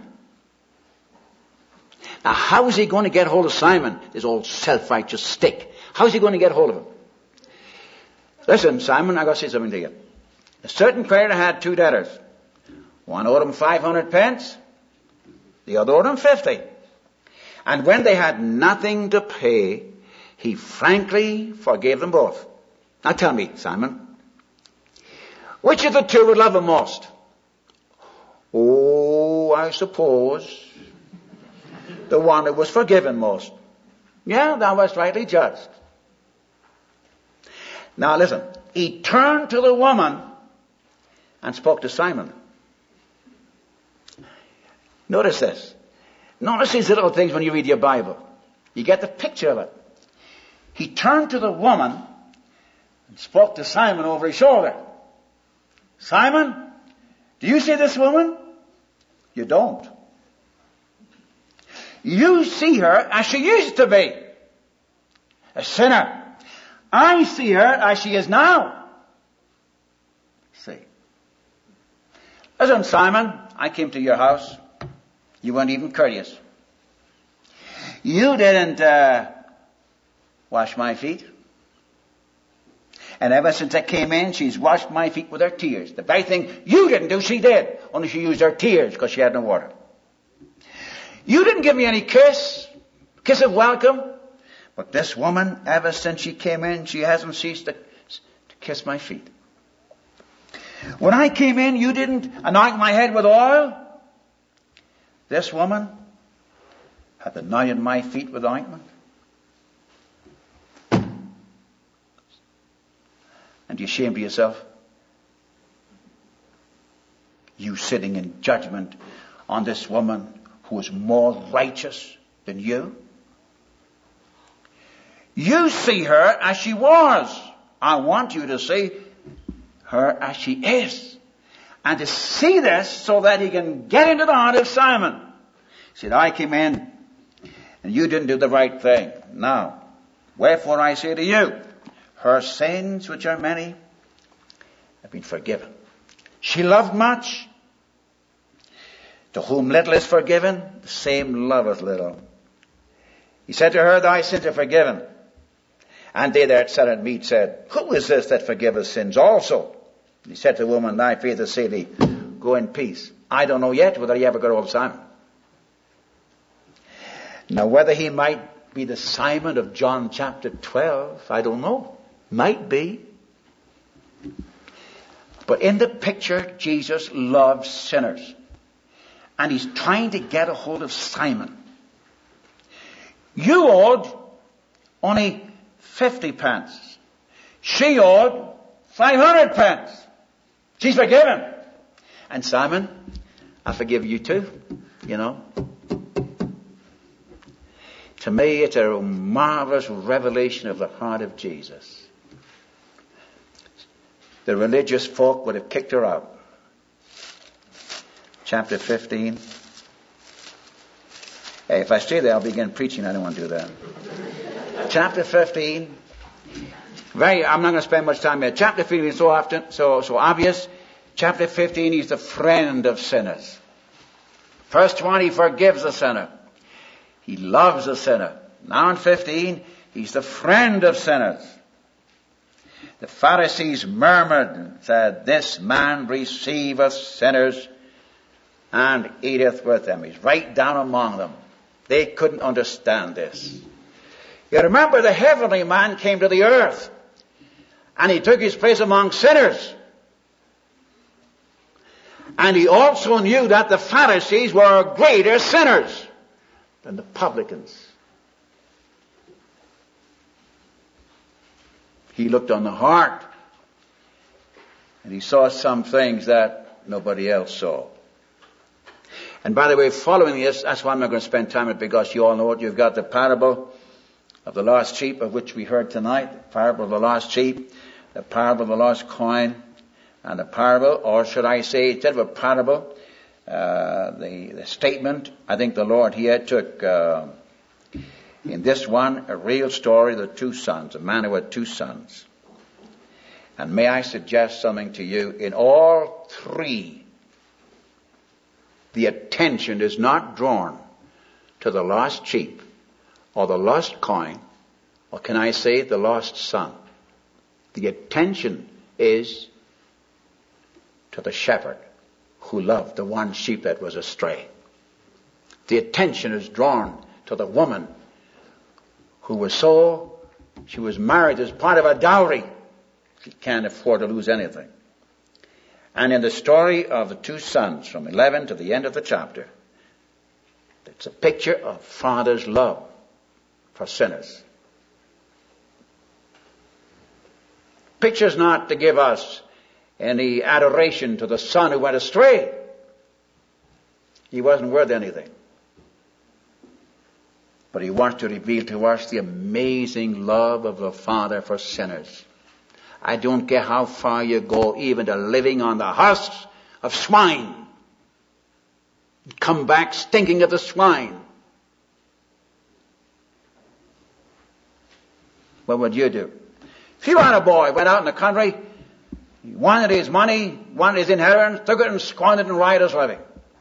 Now, how is he going to get hold of Simon, this old self-righteous stick? How is he going to get hold of him? Listen, Simon, I've got to say something to you. A certain creditor had two debtors. One owed him five hundred pence. The other owed him fifty. And when they had nothing to pay, he frankly forgave them both. Now tell me, Simon, which of the two would love him most? Oh, I suppose the one that was forgiven most. Yeah, thou wast rightly judged. Now listen, he turned to the woman and spoke to Simon. Notice this. Notice these little things when you read your Bible. You get the picture of it. He turned to the woman and spoke to Simon over his shoulder. Simon, do you see this woman? You don't. You see her as she used to be. A sinner. I see her as she is now. See. Listen, Simon, I came to your house. You weren't even courteous. You didn't uh, wash my feet. And ever since I came in, she's washed my feet with her tears. The very thing you didn't do, she did. Only she used her tears because she had no water. You didn't give me any kiss, kiss of welcome. But this woman, ever since she came in, she hasn't ceased to, to kiss my feet. When I came in, you didn't anoint my head with oil. This woman hath anointed my feet with ointment. And you ashamed of yourself? You sitting in judgment on this woman who is more righteous than you? You see her as she was. I want you to see her as she is. And to see this so that he can get into the heart of Simon. He said, I came in and you didn't do the right thing. Now, wherefore I say to you, her sins, which are many, have been forgiven. She loved much. To whom little is forgiven, the same loveth little. He said to her, thy sins are forgiven. And they that sat at meat said, who is this that forgiveth sins also? And he said to the woman, thy faith has saved thee. Go in peace. I don't know yet whether he ever got hold of Simon. Now whether he might be the Simon of John chapter twelve, I don't know. Might be. But in the picture, Jesus loves sinners. And he's trying to get a hold of Simon. You owed only fifty pence. She owed five hundred pence. She's forgiven. And Simon, I forgive you too, you know. To me, it's a marvelous revelation of the heart of Jesus. The religious folk would have kicked her out. Chapter fifteen. Hey, if I stay there, I'll begin preaching. I don't want to do that. Chapter fifteen. Very, I'm not going to spend much time here. Chapter fifteen is so often, so, so obvious. Chapter fifteen, he's the friend of sinners. First one, he forgives the sinner. He loves the sinner. Now in fifteen, he's the friend of sinners. The Pharisees murmured and said, this man receiveth sinners and eateth with them. He's right down among them. They couldn't understand this. You remember the heavenly man came to the earth and he took his place among sinners. And he also knew that the Pharisees were greater sinners than the publicans. He looked on the heart and he saw some things that nobody else saw. And by the way, following this, that's why I'm not going to spend time on it, because you all know it. You've got the parable of the lost sheep, of which we heard tonight, the parable of the lost sheep, the parable of the lost coin, and the parable, or should I say, instead of a parable, uh, the, the statement, I think the Lord here took, uh, in this one, a real story of the two sons, a man who had two sons. And may I suggest something to you? In all three, the attention is not drawn to the lost sheep, or the lost coin, or can I say the lost son. The attention is to the shepherd who loved the one sheep that was astray. The attention is drawn to the woman who was so, she was married as part of a dowry. She can't afford to lose anything. And in the story of the two sons, from eleven to the end of the chapter, it's a picture of Father's love for sinners. Picture's not to give us any adoration to the son who went astray. He wasn't worth anything. But he wants to reveal to us the amazing love of the Father for sinners. I don't care how far you go, even to living on the husks of swine. Come back stinking of the swine. What would you do? If you had a boy, went out in the country, He wanted his money, wanted his inheritance, took it and squandered in riotous living.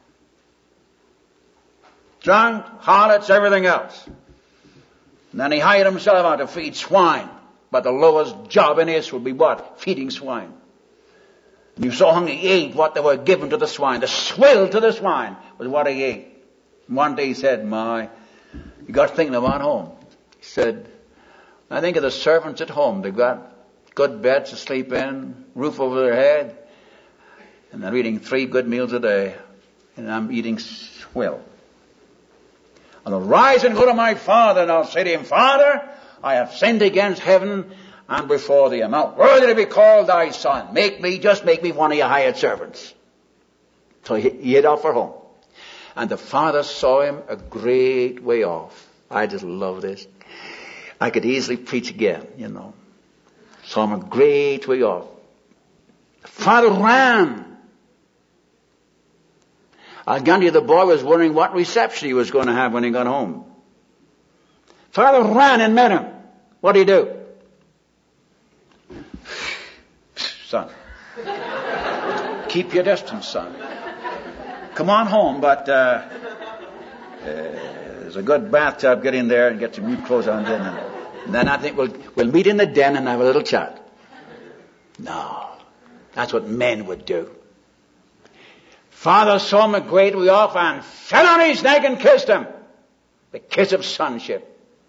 Drunk, harlots, everything else. And then he hired himself out to feed swine. But the lowest job in this would be what? Feeding swine. And he was so hungry, he ate what they were given to the swine. The swill to the swine was what he ate. And one day he said, my, he got thinking about home. He said, I think of the servants at home. They've got good beds to sleep in, roof over their head, and they're eating three good meals a day. And I'm eating swill. And I'll rise and go to my father, and I'll say to him, Father, I have sinned against heaven and before thee. I'm not worthy to be called thy son. Make me, just make me one of your hired servants. So he, he hid off for home. And the father saw him a great way off. I just love this. I could easily preach again, you know. Saw him a great way off. The father ran. I guarantee you the boy was wondering what reception he was going to have when he got home. Father ran and met him. What did he do? Son, keep your distance, son. Come on home, but uh, uh, there's a good bathtub. Get in there and get some new clothes on. Then, and then I think we'll we'll meet in the den and have a little chat. No, that's what men would do. Father saw him a great way off and fell on his neck and kissed him. The kiss of sonship.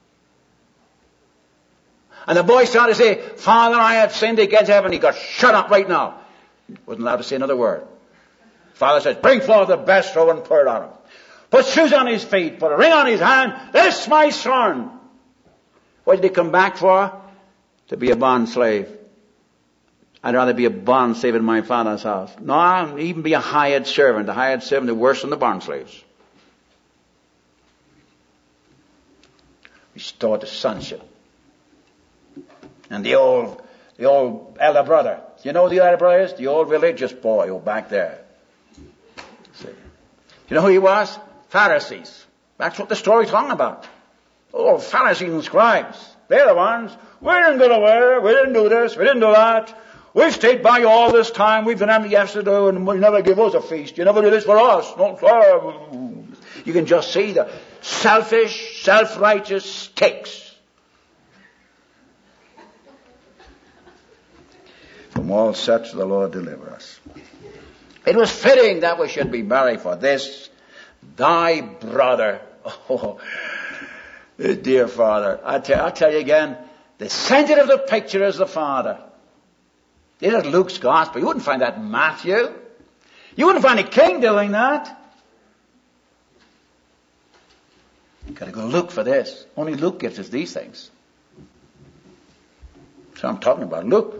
And the boy started to say, Father, I have sinned against heaven. He got shut up right now. He wasn't allowed to say another word. Father says, bring forth the best robe and put it on him. Put shoes on his feet. Put a ring on his hand. This my son. What did he come back for? To be a bond slave. I'd rather be a bond slave in my father's house. No, even be a hired servant. A hired servant is worse than the bond slaves. Restored to sonship. And the old, the old elder brother. You know who the elder brother is? The old religious boy who back there. See? You know who he was? Pharisees. That's what the story's talking about. Oh, Pharisees and scribes. They're the ones. We didn't go to war. We didn't do this. We didn't do that. We've stayed by you all this time. We've done everything yesterday, and you never give us a feast. You never do this for us. No, sir. You can just see the selfish, self-righteous stakes. From all such the Lord deliver us. It was fitting that we should be buried for this, thy brother. Oh, dear Father. I tell, I tell you again, the center of the picture is the Father. This is Luke's gospel. You wouldn't find that in Matthew. You wouldn't find a king doing that. You've got to go look for this. Only Luke gives us these things. So I'm talking about Luke.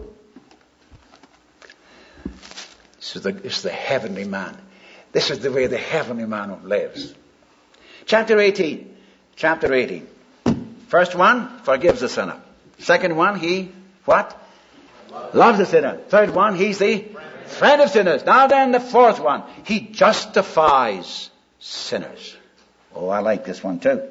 This is the, this is the heavenly man. This is the way the heavenly man lives. Chapter eighteen. Chapter eighteen. First one, forgives the sinner. Second one, he, what? Loves the sinner. Third one, he's the friend. friend of sinners. Now then, the fourth one, he justifies sinners. Oh, I like this one too.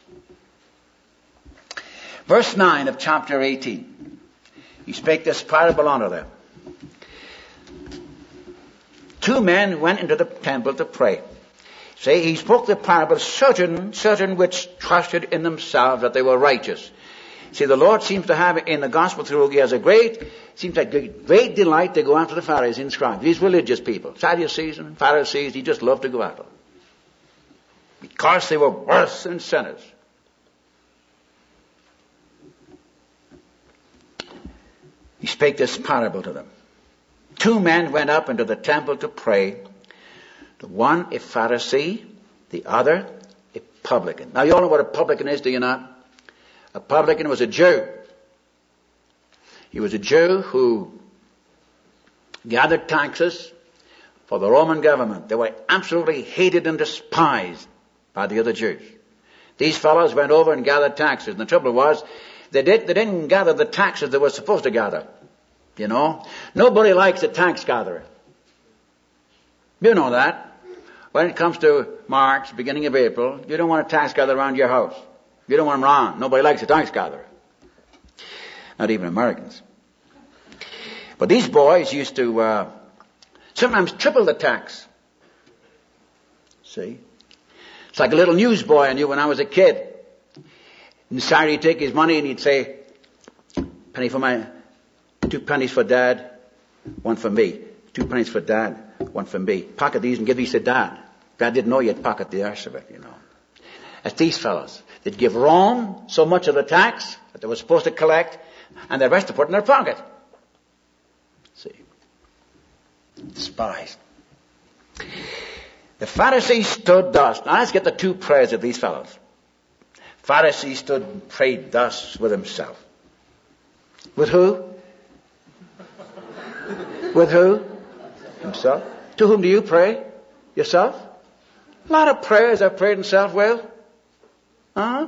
Verse nine of chapter eighteen. He spake this parable unto them. Two men went into the temple to pray. Say, he spoke the parable, certain, certain which trusted in themselves that they were righteous. See, the Lord seems to have in the gospel through, he has a great, seems like great, great delight to go after the Pharisees and scribes, these religious people. Sadducees and Pharisees, he just loved to go after them. Because they were worse than sinners. He spake this parable to them. Two men went up into the temple to pray. The one a Pharisee, the other a publican. Now you all know what a publican is, do you not? A publican was a Jew. He was a Jew who gathered taxes for the Roman government. They were absolutely hated and despised by the other Jews. These fellows went over and gathered taxes. And the trouble was, they, did, they didn't gather the taxes they were supposed to gather. You know? Nobody likes a tax gatherer. You know that. When it comes to March, beginning of April, you don't want a tax gatherer around your house. You don't want them around. Nobody likes a tax gatherer. Not even Americans. But these boys used to uh, sometimes triple the tax. See? It's like a little newsboy I knew when I was a kid. And Saturday he'd take his money and he'd say, penny for my, two pennies for Dad, one for me. Two pennies for Dad, one for me. Pocket these and give these to Dad. Dad didn't know you'd pocket the rest of it, you know. It's these fellows. They'd give Rome so much of the tax that they were supposed to collect, and the rest to put in their pocket. See? Despised. The Pharisees stood thus. Now let's get the two prayers of these fellows. Pharisee stood and prayed thus with himself. With who? With who? Himself. To whom do you pray? Yourself? A lot of prayers I've prayed himself with. Huh?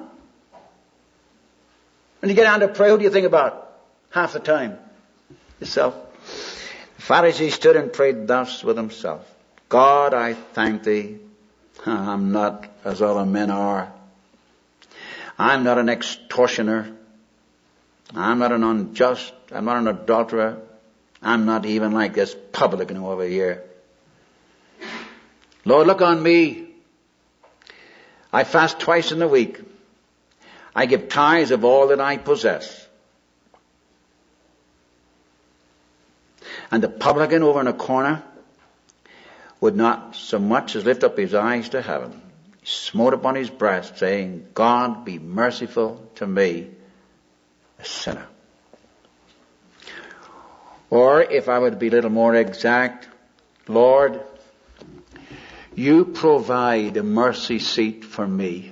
When you get down to pray, who do you think about? Half the time. Yourself. The Pharisee stood and prayed thus with himself. God, I thank thee. I'm not as other men are. I'm not an extortioner. I'm not an unjust. I'm not an adulterer. I'm not even like this publican over here. Lord, look on me. I fast twice in the week. I give tithes of all that I possess. And the publican over in a corner would not so much as lift up his eyes to heaven. He smote upon his breast, saying, God, be merciful to me, a sinner. Or, if I would be a little more exact, Lord, you provide a mercy seat for me.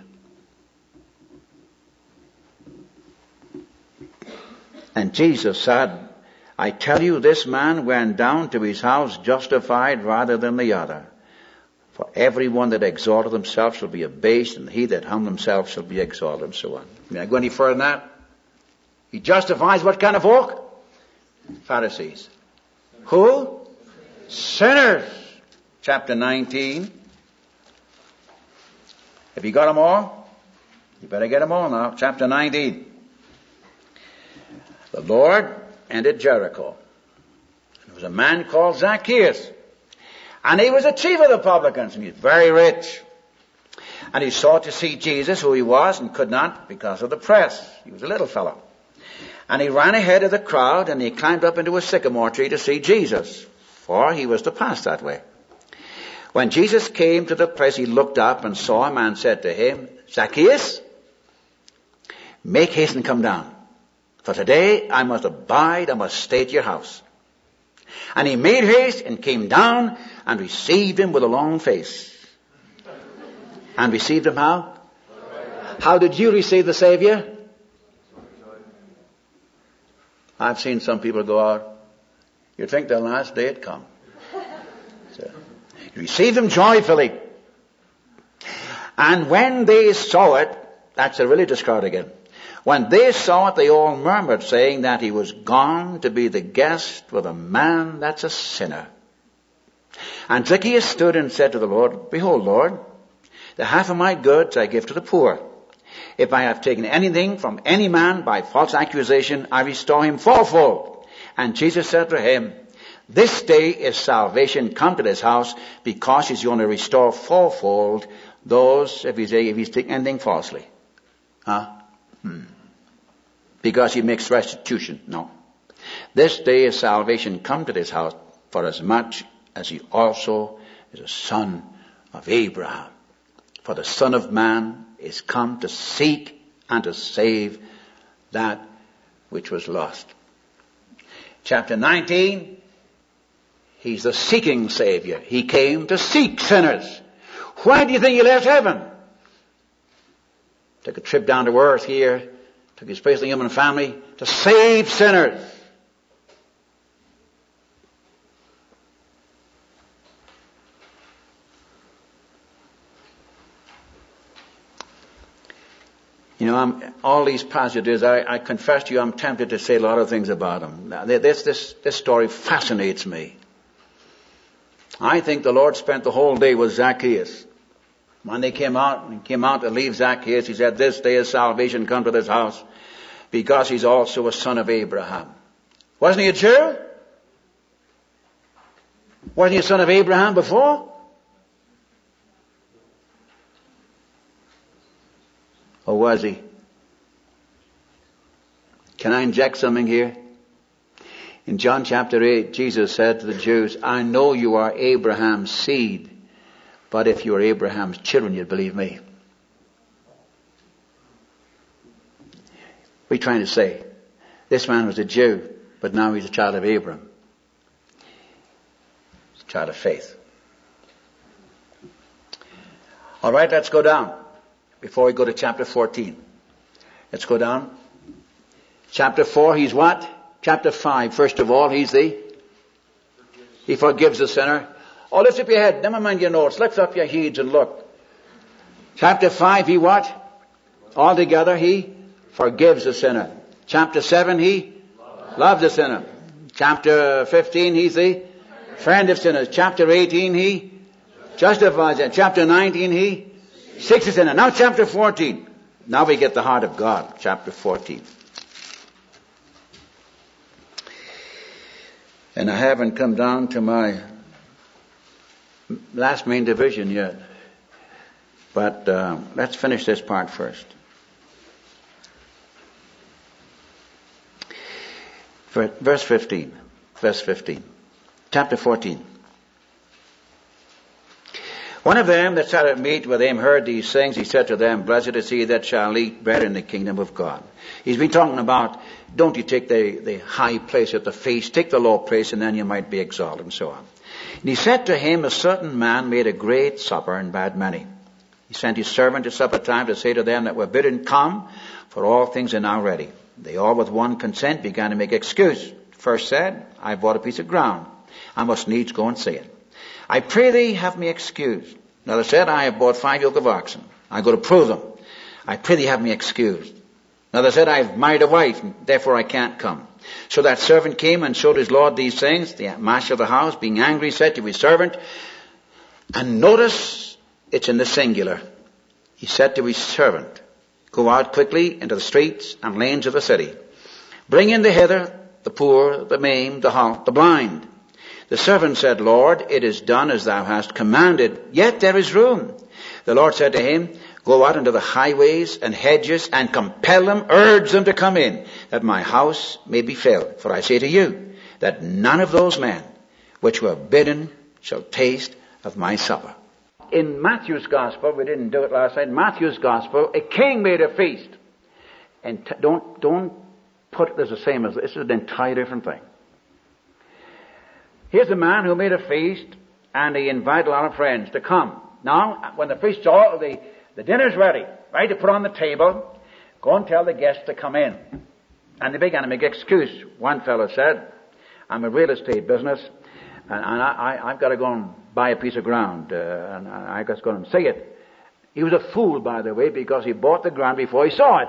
And Jesus said, I tell you, this man went down to his house justified rather than the other. For everyone that exalteth himself shall be abased, and he that humbleth himself shall be exalted, and so on. May I go any further than that? He justifies what kind of folk? Pharisees. Who? Sinners. Chapter nineteen. Have you got them all? You better get them all now. Chapter nineteen. The Lord entered Jericho. There was a man called Zacchaeus. And he was the chief of the publicans, and he was very rich. And he sought to see Jesus, who he was, and could not because of the press. He was a little fellow. And he ran ahead of the crowd, and he climbed up into a sycamore tree to see Jesus, for he was to pass that way. When Jesus came to the place, he looked up and saw him and said to him, Zacchaeus, make haste and come down. For today I must abide, I must stay at your house. And he made haste and came down and received him with a long face. And received him how? How did you receive the Savior? I've seen some people go out. You'd think their last day had come. So, you received him joyfully. And when they saw it, that's a religious crowd again. When they saw it, they all murmured, saying that he was gone to be the guest with a man that's a sinner. And Zacchaeus stood and said to the Lord, Behold, Lord, the half of my goods I give to the poor. If I have taken anything from any man by false accusation, I restore him fourfold. And Jesus said to him, This day is salvation come to this house, because he's going to restore fourfold those, if he's, if he's taken anything falsely. Huh? Hmm. Because he makes restitution. No. This day is salvation come to this house, for as much as he also is a son of Abraham. For the Son of Man is come to seek and to save that which was lost. Chapter nineteen, he's the seeking Savior. He came to seek sinners. Why do you think he left heaven? Took a trip down to earth here, took his place in the human family to save sinners. You know, I'm, all these passages, I, I confess to you, I'm tempted to say a lot of things about them. Now, this, this, this story fascinates me. I think the Lord spent the whole day with Zacchaeus. When they came out, and came out to leave Zacchaeus, he said, This day is salvation come to this house, because he's also a son of Abraham. Wasn't he a Jew? Wasn't he a son of Abraham before? Or was he? Can I inject something here? In John chapter eight, Jesus said to the Jews, I know you are Abraham's seed, but if you were Abraham's children, you'd believe me. What are you trying to say? This man was a Jew, but now he's a child of Abraham. He's a child of faith. All right, let's go down. Before we go to chapter fourteen. Let's go down. Chapter four, he's what? Chapter five, first of all, he's the, he forgives the sinner. Oh, lift up your head, never mind your notes, lift up your heads and look. Chapter five, he what? Altogether, he forgives the sinner. Chapter seven, he loves the sinner. Chapter fifteen, he's the friend of sinners. Chapter eighteen, he justifies it. Chapter nineteen, he seeks the sinner. Now chapter fourteen. Now we get the heart of God. Chapter fourteen. And I haven't come down to my last main division yet. But uh, let's finish this part first. Verse fifteen. Verse fifteen. Chapter fourteen. One of them that sat at meat with him heard these things. He said to them, blessed is he that shall eat bread in the kingdom of God. He's been talking about, don't you take the, the high place at the feast, take the low place, and then you might be exalted, and so on. And he said to him, a certain man made a great supper and bade many. He sent his servant at supper time to say to them that were bidden, come, for all things are now ready. They all with one consent began to make excuse. First said, I bought a piece of ground. I must needs go and see it. I pray thee, have me excused. Another said, I have bought five yoke of oxen. I go to prove them. I pray thee, have me excused. Another said, I have married a wife, and therefore I can't come. So that servant came and showed his lord these things. The master of the house, being angry, said to his servant, and notice it's in the singular. He said to his servant, go out quickly into the streets and lanes of the city. Bring in the hither, the poor, the maimed, the halt, the blind. The servant said, Lord, it is done as thou hast commanded, yet there is room. The Lord said to him, go out into the highways and hedges and compel them, urge them to come in, that my house may be filled. For I say to you, that none of those men which were bidden shall taste of my supper. In Matthew's gospel, we didn't do it last night, in Matthew's gospel, a king made a feast. And t- don't, don't put it as the same as, this is an entirely different thing. Here's a man who made a feast, and he invited a lot of friends to come. Now, when the feast's all, the, the dinner's ready, right, to put on the table, go and tell the guests to come in. And they began to make excuse. One fellow said, I'm a real estate business, and, and I, I, I've got to go and buy a piece of ground, uh, and I've got to go and see it. He was a fool, by the way, because he bought the ground before he saw it.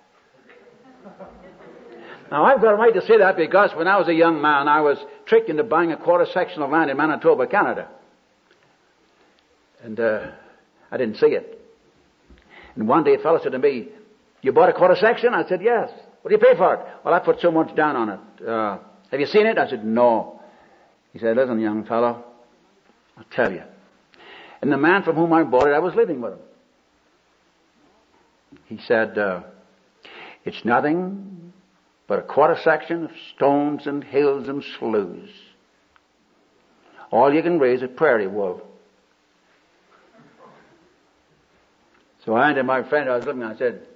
Now, I've got a right to say that because when I was a young man, I was tricked into buying a quarter section of land in Manitoba, Canada. And uh, I didn't see it. And one day a fellow said to me, you bought a quarter section? I said, yes. What do you pay for it? Well, I put so much down on it. Uh, have you seen it? I said, no. He said, listen, young fellow, I'll tell you. And the man from whom I bought it, I was living with him. He said, uh, it's nothing but a quarter section of stones and hills and sloughs. All you can raise is prairie wool. So I ended my friend, I was looking, I said,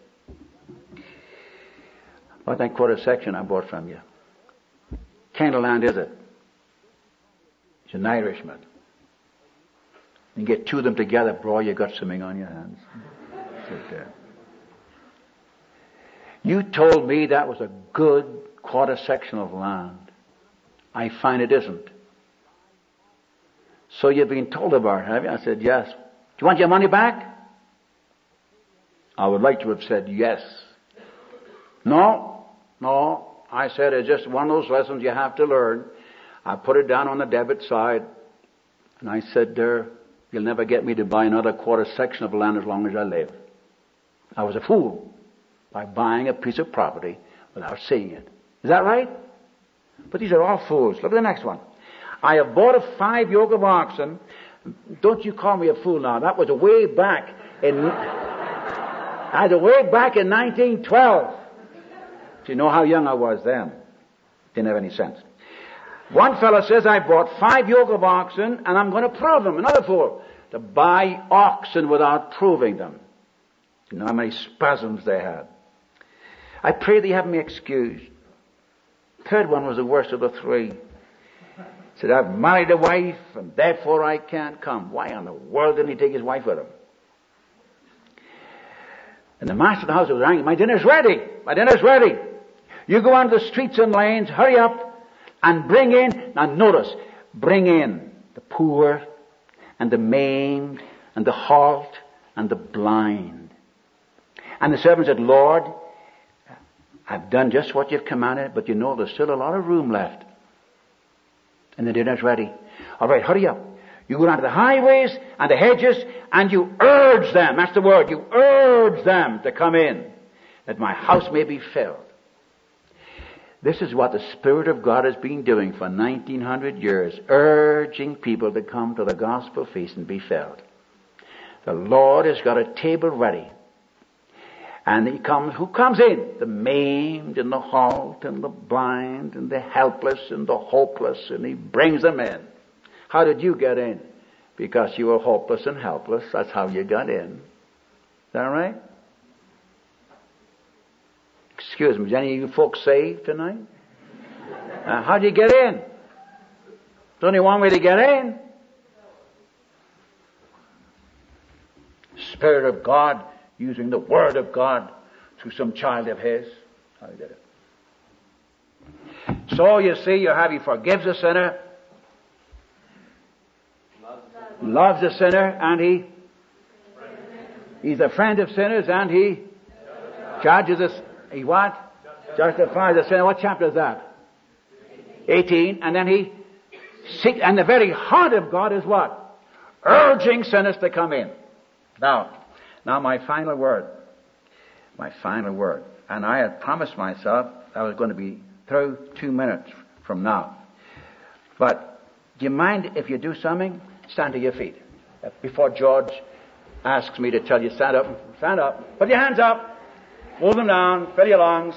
what that quarter section I bought from you? Kind of land is it? He's an Irishman. You get two of them together, bro, you got something on your hands. Said, uh, you told me that was a good quarter section of land. I find it isn't. So you've been told about it, have you? I said, yes. Do you want your money back? I would like to have said yes. No, no. I said, it's just one of those lessons you have to learn. I put it down on the debit side. And I said, there, you'll never get me to buy another quarter section of land as long as I live. I was a fool by buying a piece of property without seeing it. Is that right? But these are all fools. Look at the next one. I have bought a five yoke of oxen. Don't you call me a fool now. That was a way back in, I was way back in nineteen twelve. Do you know how young I was then? Didn't have any sense. One fellow says, I bought five yoke of oxen and I'm going to prove them. Another fool, to buy oxen without proving them. You know how many spasms they had. I pray they have me excused. Third one was the worst of the three. Said, I've married a wife and therefore I can't come. Why in the world didn't he take his wife with him? And the master of the house was angry. My dinner's ready. My dinner's ready. You go on to the streets and lanes, hurry up and bring in, now notice, bring in the poor and the maimed and the halt and the blind. And the servant said, Lord, I've done just what you've commanded, but you know there's still a lot of room left. And the dinner's ready. All right, hurry up. You go down to the highways and the hedges and you urge them, that's the word, you urge them to come in, that my house may be filled. This is what the Spirit of God has been doing for nineteen hundred years, urging people to come to the gospel feast and be filled. The Lord has got a table ready. And he comes, who comes in? The maimed and the halt and the blind and the helpless and the hopeless, and he brings them in. How did you get in? Because you were hopeless and helpless. That's how you got in. Is that right? Excuse me, is any of you folks saved tonight? Uh, how did you get in? There's only one way to get in. Spirit of God using the Word of God through some child of His. How did it? So you see, you have He forgives a sinner, loves a sinner, and He He's a friend of sinners, and He judges us. He what? Justifies a sinner. What chapter is that? eighteen. And then He seeks, and the very heart of God is what? Urging sinners to come in. Now, now my final word. My final word. And I had promised myself I was going to be through two minutes from now. But do you mind if you do something? Stand to your feet. Before George asks me to tell you, stand up. Stand up. Put your hands up. Move them down. Fill your lungs.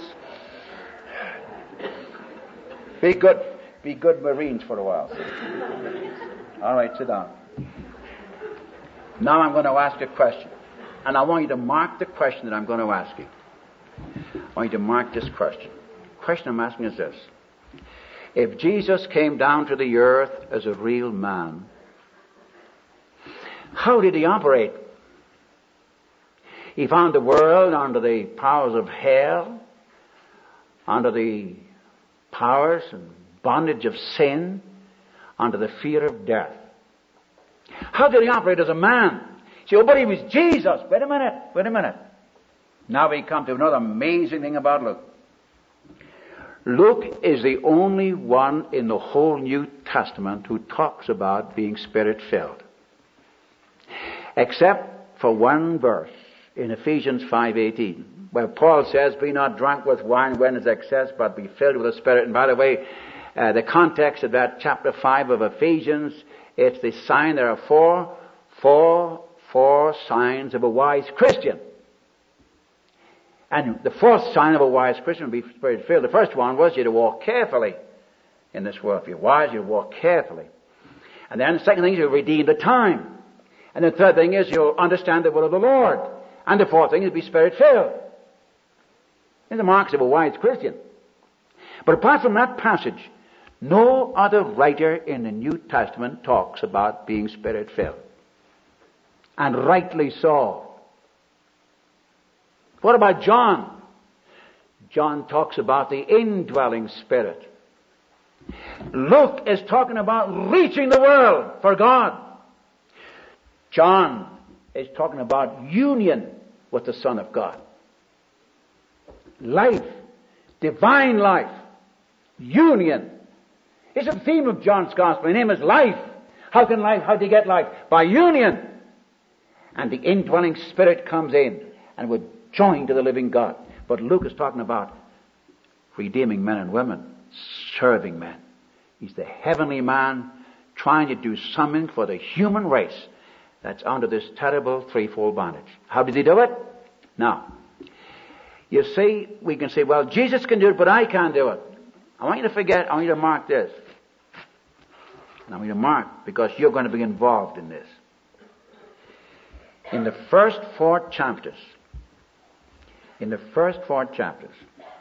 Be good. Be good Marines for a while. All right, sit down. Now I'm going to ask a question. And I want you to mark the question that I'm going to ask you. I want you to mark this question. The question I'm asking is this. If Jesus came down to the earth as a real man, how did He operate? He found the world under the powers of hell, under the powers and bondage of sin, under the fear of death. How did He operate as a man? See, oh, but He was Jesus. Wait a minute, wait a minute. Now we come to another amazing thing about Luke. Luke is the only one in the whole New Testament who talks about being Spirit-filled. Except for one verse in Ephesians five eighteen, where Paul says, be not drunk with wine when it's excess, but be filled with the Spirit. And by the way, uh, the context of that chapter five of Ephesians, it's the sign there are four, four, four signs of a wise Christian. And the fourth sign of a wise Christian would be Spirit-filled. The first one was you to walk carefully in this world. If you're wise, you walk carefully. And then the second thing is you redeem the time. And the third thing is you'll understand the will of the Lord. And the fourth thing is be Spirit-filled. These are the marks of a wise Christian. But apart from that passage, no other writer in the New Testament talks about being Spirit-filled. And rightly so. What about John? John talks about the indwelling Spirit. Luke is talking about reaching the world for God. John is talking about union with the Son of God. Life, divine life, union. It's the theme of John's Gospel. His name is life. How can life, how do you get life? By union. And the indwelling Spirit comes in and would join to the living God. But Luke is talking about redeeming men and women, serving men, He's the heavenly man trying to do something for the human race that's under this terrible threefold bondage. How did he do it? Now, you see, we can say, well, Jesus can do it, but I can't do it. I want you to forget, I want you to mark this. And I want you to mark, because you're going to be involved in this. In the first four chapters, in the first four chapters,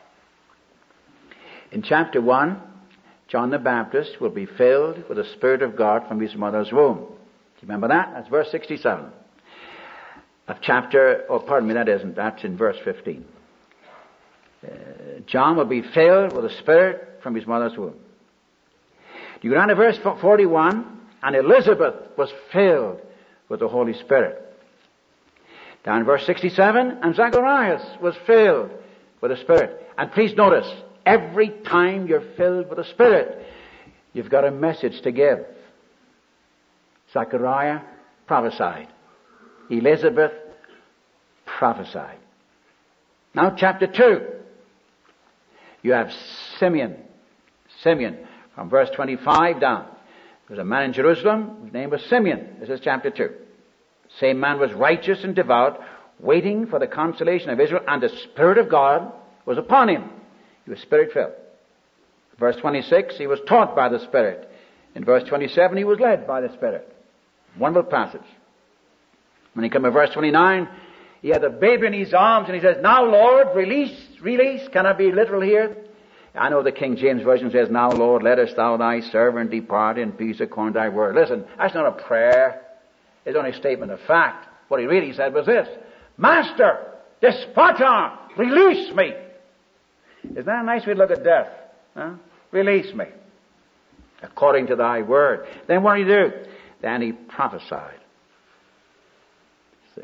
in chapter one, John the Baptist will be filled with the Spirit of God from his mother's womb. Do you remember that? That's verse sixty-seven. Of chapter, oh pardon me, that isn't, that's in verse fifteen. Uh, John will be filled with the Spirit from his mother's womb. You go down to verse forty-one, and Elizabeth was filled with the Holy Spirit. Down in verse sixty-seven, and Zacharias was filled with the Spirit. And please notice, every time you're filled with the Spirit, you've got a message to give. Zachariah prophesied. Elizabeth prophesied. Now chapter two. You have Simeon. Simeon. From verse twenty-five down. There was a man in Jerusalem whose name was Simeon. This is chapter two. Same man was righteous and devout, waiting for the consolation of Israel, and the Spirit of God was upon him. He was Spirit-filled. Verse twenty-six, he was taught by the Spirit. In verse twenty-seven, he was led by the Spirit. Wonderful passage. When he came to verse twenty-nine, he had the baby in his arms, and he says, now Lord, release, release. Can I be literal here? I know the King James Version says, now Lord, lettest thou thy servant depart in peace according to thy word. Listen, that's not a prayer. It's only a statement of fact. What he really said was this: Master, despota, release me. Isn't that a nice way to look at death? Huh? Release me. According to thy word. Then what did he do? Then he prophesied. See.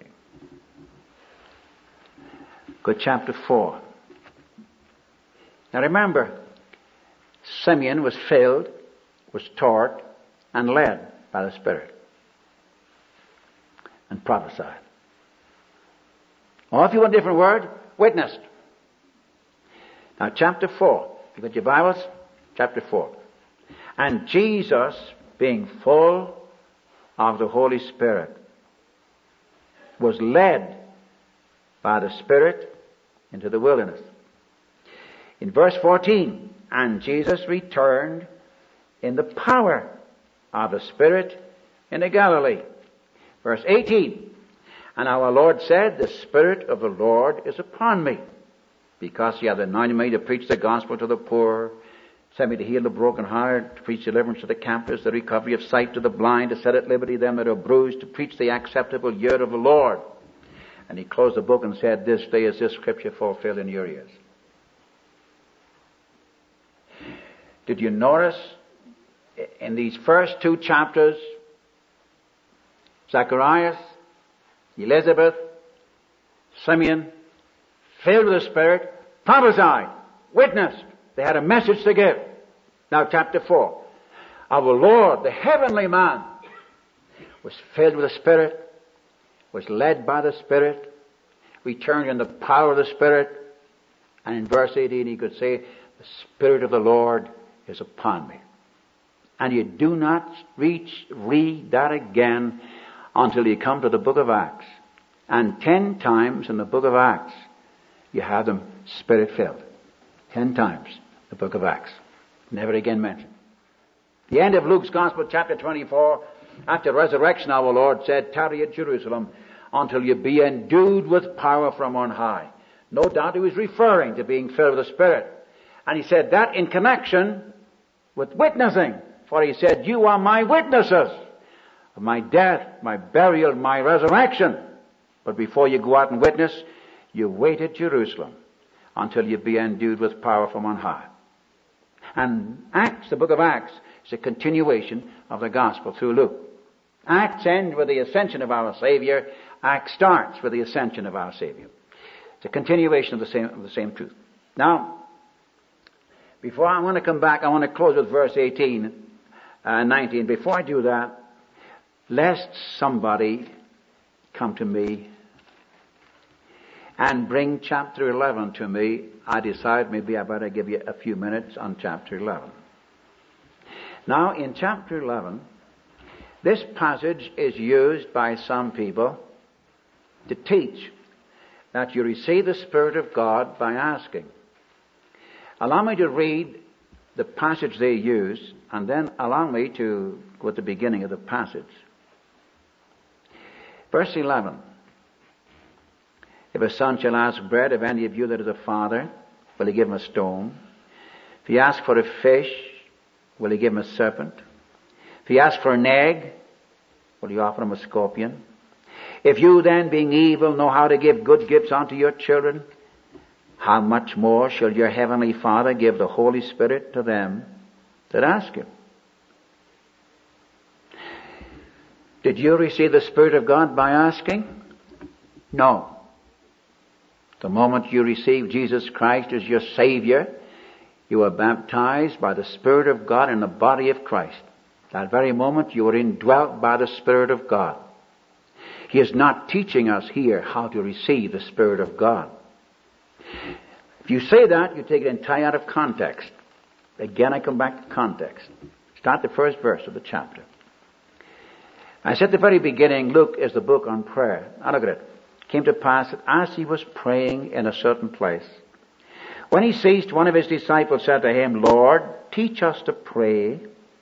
Go to chapter four. Now remember, Simeon was filled, was taught, and led by the Spirit. And prophesied. Or if you want a different word, witnessed. Now chapter four. You got your Bibles? Chapter four. And Jesus, being full of the Holy Spirit, was led by the Spirit into the wilderness. In verse fourteen, and Jesus returned in the power of the Spirit into Galilee. Verse eighteen, and our Lord said, the Spirit of the Lord is upon me, because he hath anointed me to preach the gospel to the poor, sent me to heal the brokenhearted, to preach deliverance to the captives, the recovery of sight to the blind, to set at liberty them that are bruised, to preach the acceptable year of the Lord. And he closed the book and said, this day is this scripture fulfilled in your ears. Did you notice in these first two chapters, Zacharias, Elizabeth, Simeon, filled with the Spirit, prophesied, witnessed. They had a message to give. Now chapter four. Our Lord, the heavenly man, was filled with the Spirit, was led by the Spirit, returned in the power of the Spirit, and in verse eighteen he could say, the Spirit of the Lord is upon me. And you do not reach, read that again until you come to the book of Acts. And ten times in the book of Acts, you have them Spirit-filled. Ten times the book of Acts. Never again mentioned. The end of Luke's Gospel, chapter twenty-four, after resurrection, our Lord said, tarry at Jerusalem until you be endued with power from on high. No doubt he was referring to being filled with the Spirit. And he said that in connection with witnessing. For he said, you are my witnesses of my death, my burial, my resurrection. But before you go out and witness, you wait at Jerusalem until you be endued with power from on high. And Acts, the book of Acts, is a continuation of the gospel through Luke. Acts ends with the ascension of our Savior. Acts starts with the ascension of our Savior. It's a continuation of the same, of the same truth. Now, before I want to come back, I want to close with verse eighteen and nineteen. Before I do that, lest somebody come to me and bring chapter eleven to me, I decided maybe I better give you a few minutes on chapter eleven. Now, in chapter eleven, this passage is used by some people to teach that you receive the Spirit of God by asking. Allow me to read the passage they use, and then allow me to go at the beginning of the passage. Verse eleven. If a son shall ask bread of any of you that is a father, will he give him a stone? If he asks for a fish, will he give him a serpent? If he asks for an egg, will he offer him a scorpion? If you then, being evil, know how to give good gifts unto your children, how much more shall your heavenly Father give the Holy Spirit to them that ask him? Did you receive the Spirit of God by asking? No. The moment you receive Jesus Christ as your Savior, you are baptized by the Spirit of God in the body of Christ. That very moment you are indwelt by the Spirit of God. He is not teaching us here how to receive the Spirit of God. If you say that, you take it entirely out of context. Again, I come back to context. Start the first verse of the chapter. I said at the very beginning, Luke is the book on prayer. Now look at it. It came to pass that as he was praying in a certain place, when he ceased, one of his disciples said to him, Lord, teach us to pray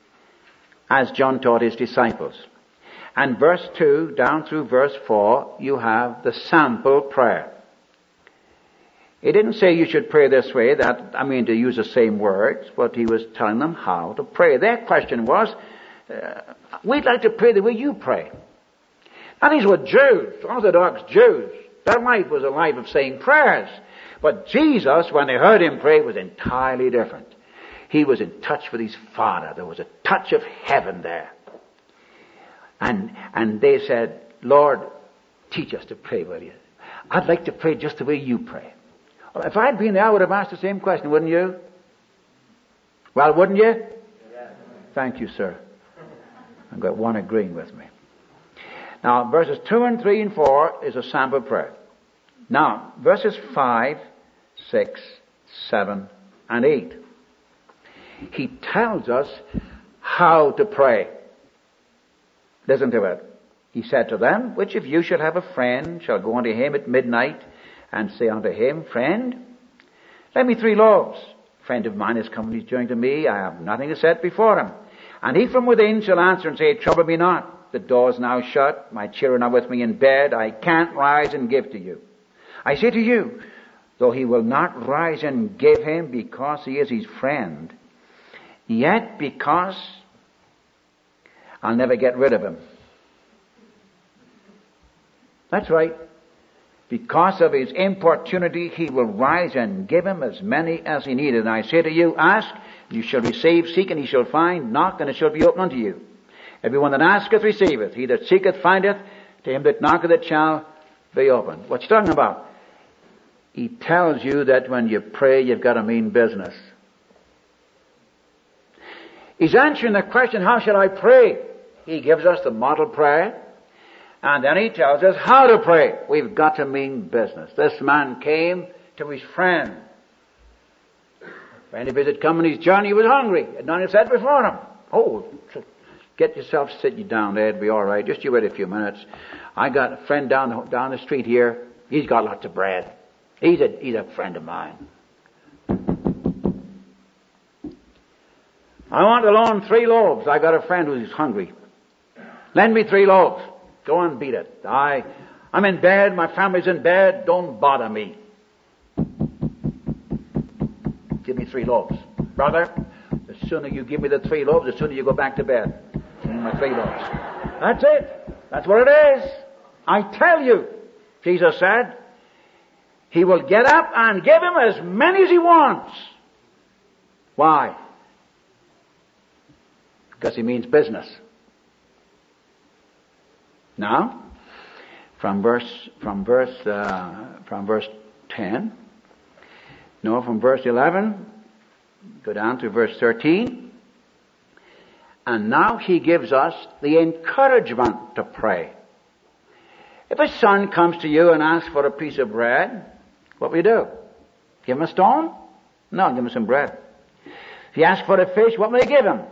as John taught his disciples. And verse two down through verse four, you have the sample prayer. He didn't say you should pray this way, that, I mean, to use the same words, but he was telling them how to pray. Their question was, uh, we'd like to pray the way you pray. And these were Jews, Orthodox Jews. Their life was a life of saying prayers. But Jesus, when they heard him pray, was entirely different. He was in touch with his Father. There was a touch of heaven there. And and they said, Lord, teach us to pray, will you? I'd like to pray just the way you pray. Well, if I'd been there, I would have asked the same question, wouldn't you? Well, wouldn't you? Yes. Thank you, sir. I've got one agreeing with me. Now, verses two and three and four is a sample prayer. Now, verses five, six, seven, and eight. He tells us how to pray. Listen to it. He said to them, which of you shall have a friend, shall go unto him at midnight, and say unto him, Friend, lend me three loaves. A friend of mine is come and he's joined to me. I have nothing to set before him. And he from within shall answer and say, Trouble me not. The door is now shut. My children are with me in bed. I can't rise and give to you. I say to you, though he will not rise and give him because he is his friend, yet because I'll never get rid of him. That's right. Because of his importunity, he will rise and give him as many as he needed. And I say to you, ask, you shall receive, seek, and ye shall find, knock, and it shall be opened unto you. Everyone that asketh, receiveth. He that seeketh, findeth. To him that knocketh, it shall be opened. What's he talking about? He tells you that when you pray, you've got to mean business. He's answering the question, how shall I pray? He gives us the model prayer. And then he tells us how to pray. We've got to mean business. This man came to his friend. Friend of his had come on his journey, he was hungry. Had nothing set before him. Oh, get yourself sitting down there, it'll be all right. Just you wait a few minutes. I got a friend down the, down the street here. He's got lots of bread. He's a, he's a friend of mine. I want to loan three loaves. I got a friend who's hungry. Lend me three loaves. Go and beat it. I, I'm in bed. My family's in bed. Don't bother me. Give me three loaves. Brother, the sooner you give me the three loaves, the sooner you go back to bed. Give me my three loaves. That's it. That's what it is. I tell you, Jesus said, he will get up and give him as many as he wants. Why? Because he means business. Now, from verse, from verse, uh, from verse ten, no, from verse eleven, go down to verse thirteen, and now he gives us the encouragement to pray. If a son comes to you and asks for a piece of bread, what will you do? Give him a stone? No, give him some bread. If he asks for a fish, what will you give him?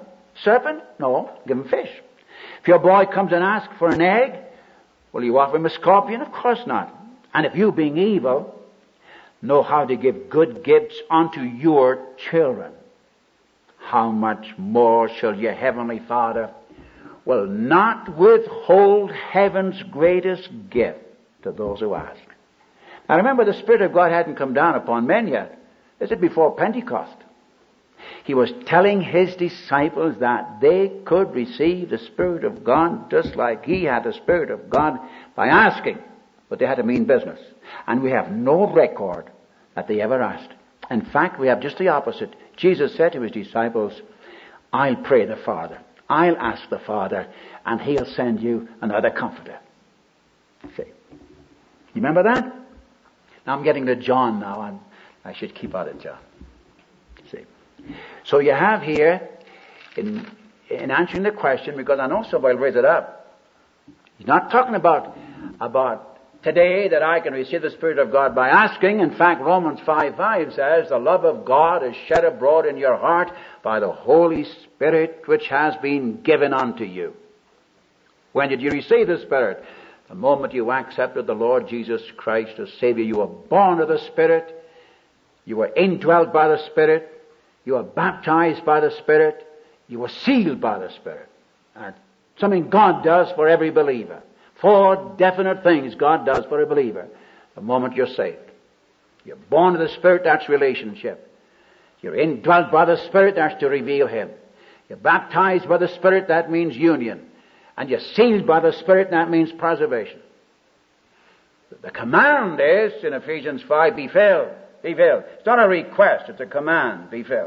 Serpent? No, give him fish. If your boy comes and asks for an egg, will you offer him a scorpion? Of course not. And if you, being evil, know how to give good gifts unto your children, how much more shall your heavenly Father will not withhold heaven's greatest gift to those who ask. Now remember, the Spirit of God hadn't come down upon men yet. This is before Pentecost. He was telling his disciples that they could receive the Spirit of God just like he had the Spirit of God by asking. But they had to mean business. And we have no record that they ever asked. In fact, we have just the opposite. Jesus said to his disciples, I'll pray the Father. I'll ask the Father, and he'll send you another comforter. See? You remember that? Now I'm getting to John now. I'm, I should keep out of John. See? So you have here, in, in answering the question, because I know somebody will raise it up, he's not talking about, about today that I can receive the Spirit of God by asking. In fact, Romans five five says, the love of God is shed abroad in your heart by the Holy Spirit which has been given unto you. When did you receive the Spirit? The moment you accepted the Lord Jesus Christ as Savior. You were born of the Spirit. You were indwelt by the Spirit. You were baptized by the Spirit. You were sealed by the Spirit. And something God does for every believer. Four definite things God does for a believer the moment you're saved. You're born of the Spirit, that's relationship. You're indwelt by the Spirit, that's to reveal Him. You're baptized by the Spirit, that means union. And you're sealed by the Spirit, that means preservation. The command is, in Ephesians five, be filled. Be filled. It's not a request, it's a command. Be filled.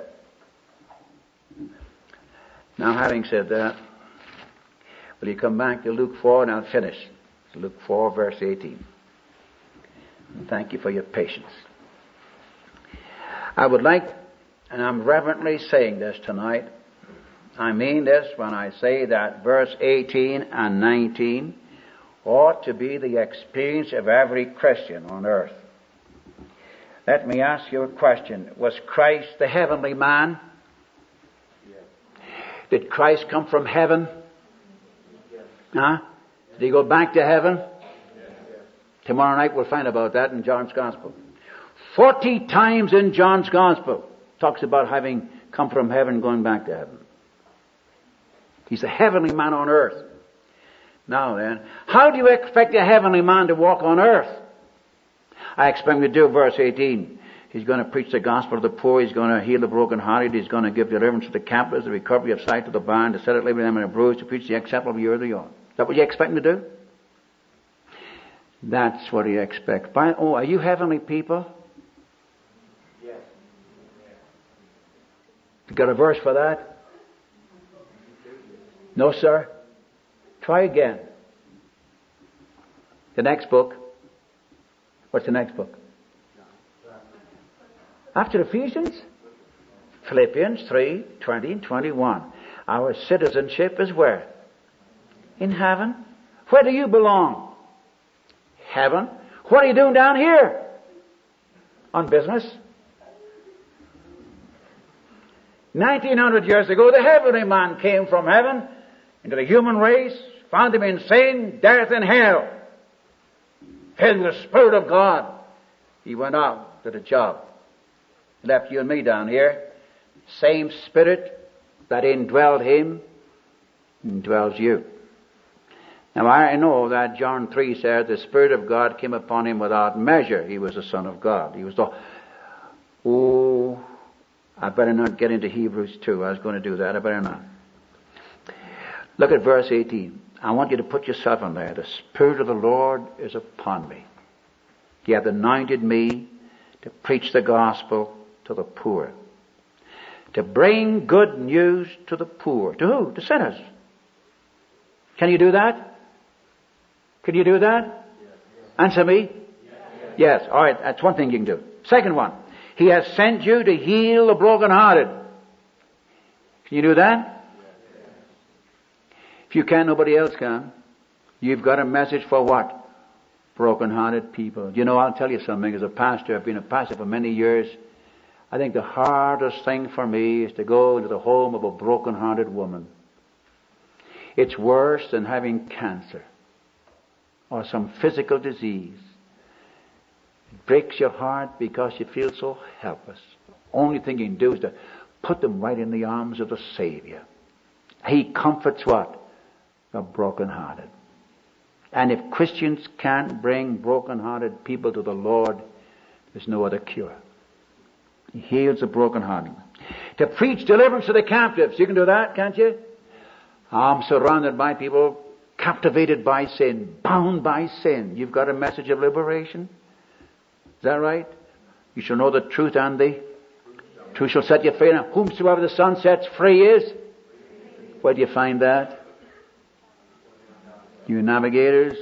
Now, having said that, will you come back to Luke four and I'll finish. Luke four, verse eighteen. And thank you for your patience. I would like, and I'm reverently saying this tonight, I mean this when I say that verse eighteen and nineteen ought to be the experience of every Christian on earth. Let me ask you a question. Was Christ the heavenly man? Did Christ come from heaven? Huh? Did he go back to heaven? Tomorrow night we'll find about that in John's Gospel. Forty times in John's Gospel talks about having come from heaven, going back to heaven. He's a heavenly man on earth. Now then, how do you expect a heavenly man to walk on earth? I expect him to do verse eighteen. He's going to preach the gospel to the poor. He's going to heal the brokenhearted. He's going to give deliverance to the captives, the recovery of sight to the blind, to set at liberty them in a bruise, to preach the acceptable year of the Lord. Is that what you expect him to do? That's what he expects. By, oh, are you heavenly people? Yes. You got a verse for that? No, sir? Try again. The next book. What's the next book? After Ephesians? Philippians three, twenty and twenty-one. Our citizenship is where? In heaven. Where do you belong? Heaven. What are you doing down here? On business. Nineteen hundred years ago, the heavenly man came from heaven into the human race, found him in sin, death, and hell. Filled with the Spirit of God, he went out to the job. Left you and me down here. Same Spirit that indwelled him indwells you. Now I know that John three says the Spirit of God came upon him without measure. He was the Son of God. He was the... Oh, I better not get into Hebrews two. I was going to do that. I better not. Look at verse eighteen. I want you to put yourself in there. The Spirit of the Lord is upon me. He hath anointed me to preach the gospel to the poor. To bring good news to the poor. To who? To sinners. Can you do that? Can you do that? Yes. Answer me. Yes. Yes. All right. That's one thing you can do. Second one. He has sent you to heal the brokenhearted. Can you do that? If you can, nobody else can. You've got a message for what? Broken-hearted people. You know, I'll tell you something. As a pastor, I've been a pastor for many years. I think the hardest thing for me is to go into the home of a broken-hearted woman. It's worse than having cancer or some physical disease. It breaks your heart because you feel so helpless. Only thing you can do is to put them right in the arms of the Savior. He comforts what? The broken-hearted. And if Christians can't bring broken-hearted people to the Lord, there's no other cure. He heals the broken-hearted. To preach deliverance to the captives. You can do that, can't you? I'm surrounded by people captivated by sin, bound by sin. You've got a message of liberation. Is that right? You shall know the truth, and the truth shall set you free. Now, whomsoever the Son sets free is. Where do you find that? You navigators.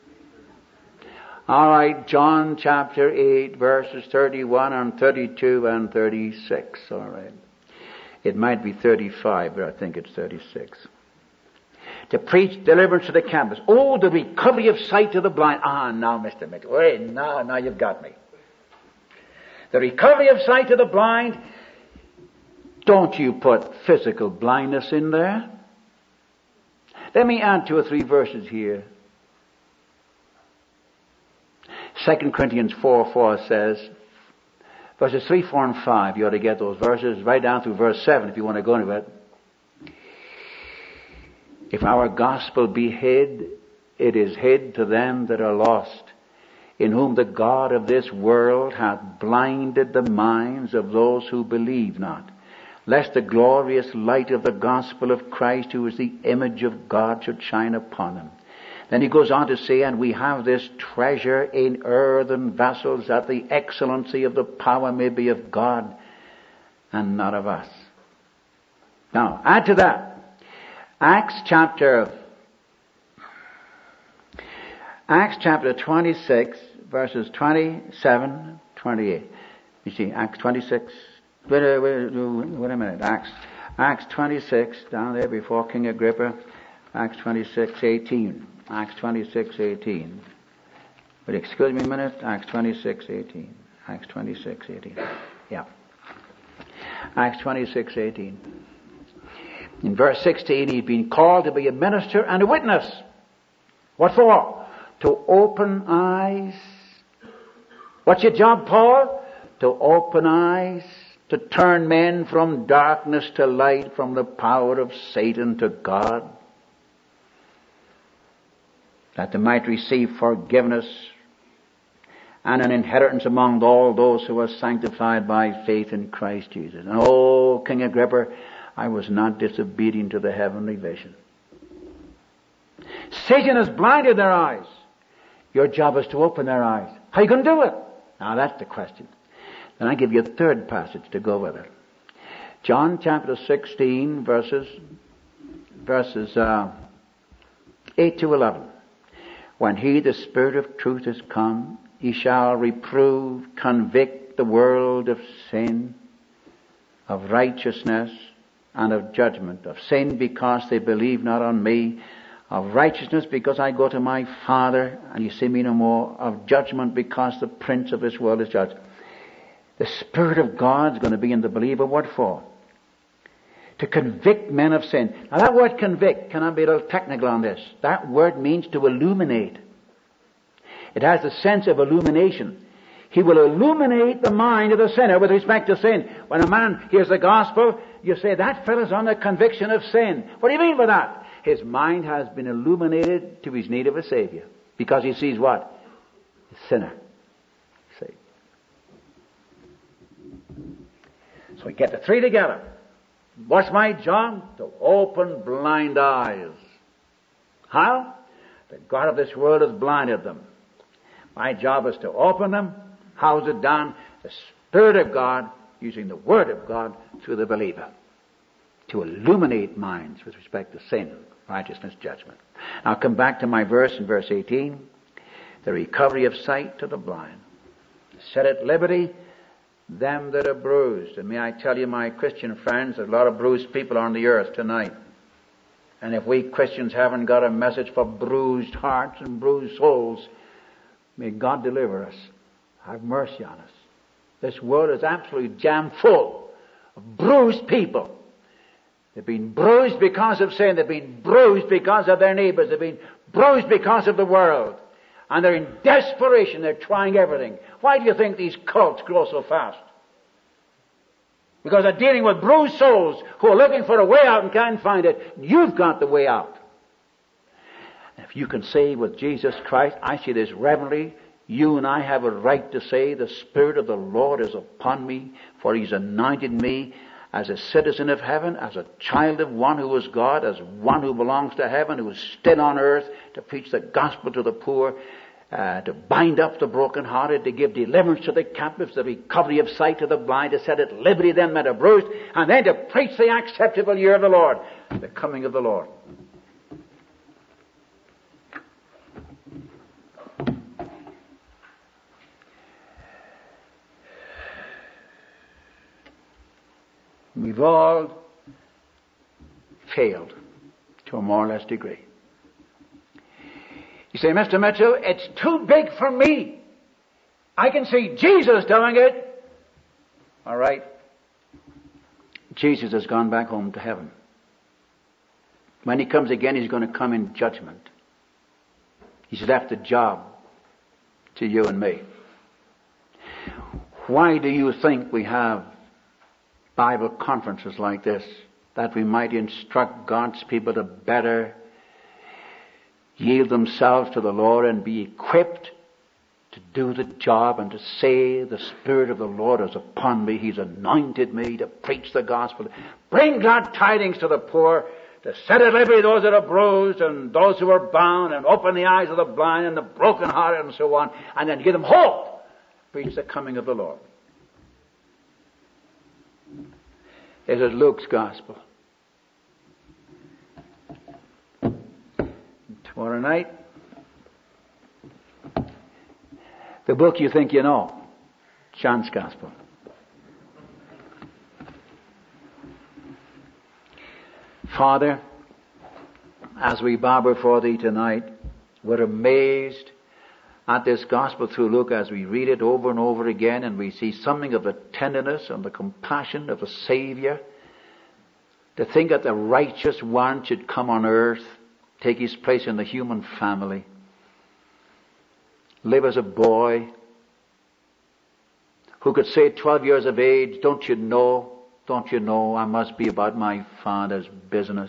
All right, John chapter eight, verses thirty-one and thirty-two and thirty-six. All right. It might be thirty-five, but I think it's thirty-six. To preach deliverance to the captives. Oh, the recovery of sight to the blind. Ah, now, Mister Mitchell. Wait, now, now you've got me. The recovery of sight to the blind. Don't you put physical blindness in there. Let me add two or three verses here. Second Corinthians four four says, verses three, four, and five, you ought to get those verses right down through verse seven if you want to go into it. If our gospel be hid, it is hid to them that are lost, in whom the God of this world hath blinded the minds of those who believe not, lest the glorious light of the gospel of Christ, who is the image of God, should shine upon them. Then he goes on to say, and we have this treasure in earthen vessels, that the excellency of the power may be of God and not of us. Now, add to that, Acts chapter, Acts chapter twenty-six, verses twenty-seven, twenty-eight. You see, Acts twenty-six, wait, wait, wait a minute, Acts, Acts twenty-six, down there before King Agrippa, Acts twenty-six, eighteen. Acts twenty-six, eighteen. But excuse me a minute, Acts twenty-six, eighteen. Acts twenty-six, eighteen. Yeah. Acts twenty-six, eighteen. In verse sixteen, he'd been called to be a minister and a witness. What for? To open eyes. What's your job, Paul? To open eyes, to turn men from darkness to light, from the power of Satan to God, that they might receive forgiveness and an inheritance among all those who are sanctified by faith in Christ Jesus. And oh, King Agrippa, I was not disobedient to the heavenly vision. Satan has blinded their eyes. Your job is to open their eyes. How are you going to do it? Now that's the question. Then I give you a third passage to go with it. John chapter sixteen, verses, verses uh, eight to eleven. When he, the Spirit of truth, is come, he shall reprove, convict the world of sin, of righteousness, and of judgment. Of sin, because they believe not on me. Of righteousness, because I go to my Father, and you see me no more. Of judgment, because the prince of this world is judged. The Spirit of God is going to be in the believer. What for? To convict men of sin. Now that word convict, can I be a little technical on this? That word means to illuminate. It has the sense of illumination. He will illuminate the mind of the sinner with respect to sin. When a man hears the gospel, you say, that fellow's under conviction of sin. What do you mean by that? His mind has been illuminated to his need of a Savior. Because he sees what? A sinner. See? So we get the three together. What's my job? To open blind eyes. How? The God of this world has blinded them. My job is to open them. How's it done? The Spirit of God, using the Word of God through the believer, to illuminate minds with respect to sin, righteousness, judgment. I'll come back to my verse in verse eighteen. The recovery of sight to the blind. Set at liberty them that are bruised. And may I tell you, my Christian friends, there's a lot of bruised people on the earth tonight. And if we Christians haven't got a message for bruised hearts and bruised souls, may God deliver us. Have mercy on us. This world is absolutely jam full of bruised people. They've been bruised because of sin. They've been bruised because of their neighbors. They've been bruised because of the world. And they're in desperation. They're trying everything. Why do you think these cults grow so fast? Because they're dealing with bruised souls who are looking for a way out and can't find it. You've got the way out. If you can say with Jesus Christ, I say this reverently, you and I have a right to say, the Spirit of the Lord is upon me, for He's anointed me as a citizen of heaven, as a child of one who is God, as one who belongs to heaven, who is still on earth, to preach the gospel to the poor, uh, to bind up the brokenhearted, to give deliverance to the captives, the recovery of sight to the blind, to set at liberty them that are bruised, and then to preach the acceptable year of the Lord, the coming of the Lord. We've all failed to a more or less degree. You say, Mister Mitchell, it's too big for me. I can see Jesus doing it. All right. Jesus has gone back home to heaven. When He comes again, He's going to come in judgment. He's left the job to you and me. Why do you think we have Bible conferences like this? That we might instruct God's people to better yield themselves to the Lord and be equipped to do the job and to say, the Spirit of the Lord is upon me. He's anointed me to preach the gospel, bring glad tidings to the poor, to set at liberty those that are bruised and those who are bound, and open the eyes of the blind and the brokenhearted and so on, and then give them hope. Preach the coming of the Lord. This is Luke's gospel. Tomorrow night, the book you think you know, John's gospel. Father, as we bow before Thee tonight, we're amazed at this gospel through Luke as we read it over and over again, and we see something of the tenderness and the compassion of the Savior. To think that the righteous one should come on earth, take His place in the human family, live as a boy, who could say at twelve years of age, don't you know, don't you know, I must be about my Father's business.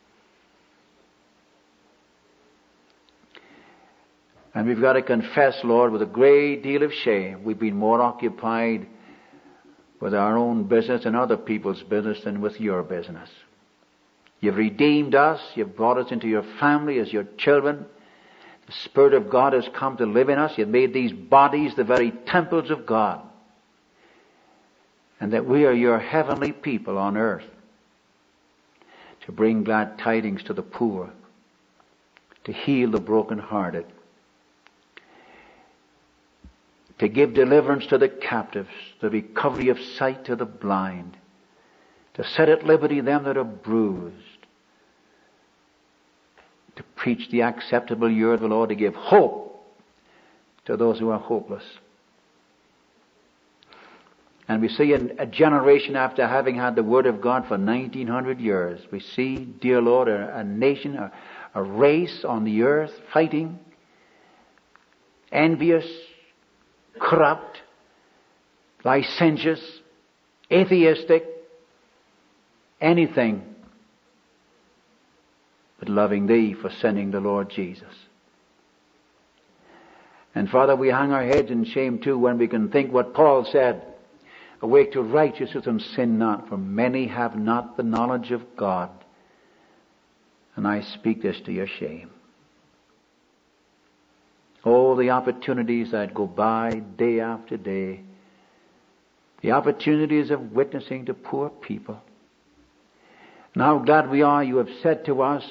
And we've got to confess, Lord, with a great deal of shame, we've been more occupied with our own business and other people's business than with Your business. You've redeemed us. You've brought us into Your family as Your children. The Spirit of God has come to live in us. You've made these bodies the very temples of God. And that we are Your heavenly people on earth, to bring glad tidings to the poor, to heal the brokenhearted, to give deliverance to the captives, the recovery of sight to the blind, to set at liberty them that are bruised, to preach the acceptable year of the Lord, to give hope to those who are hopeless. And we see in a generation after having had the Word of God for nineteen hundred years, we see, dear Lord, a, a nation, a, a race on the earth fighting, envious, corrupt, licentious, atheistic, anything but loving Thee for sending the Lord Jesus. And Father, we hang our heads in shame too when we can think what Paul said, awake to righteousness and sin not, for many have not the knowledge of God. And I speak this to your shame. Oh, the opportunities that go by day after day. The opportunities of witnessing to poor people. And how glad we are you have said to us,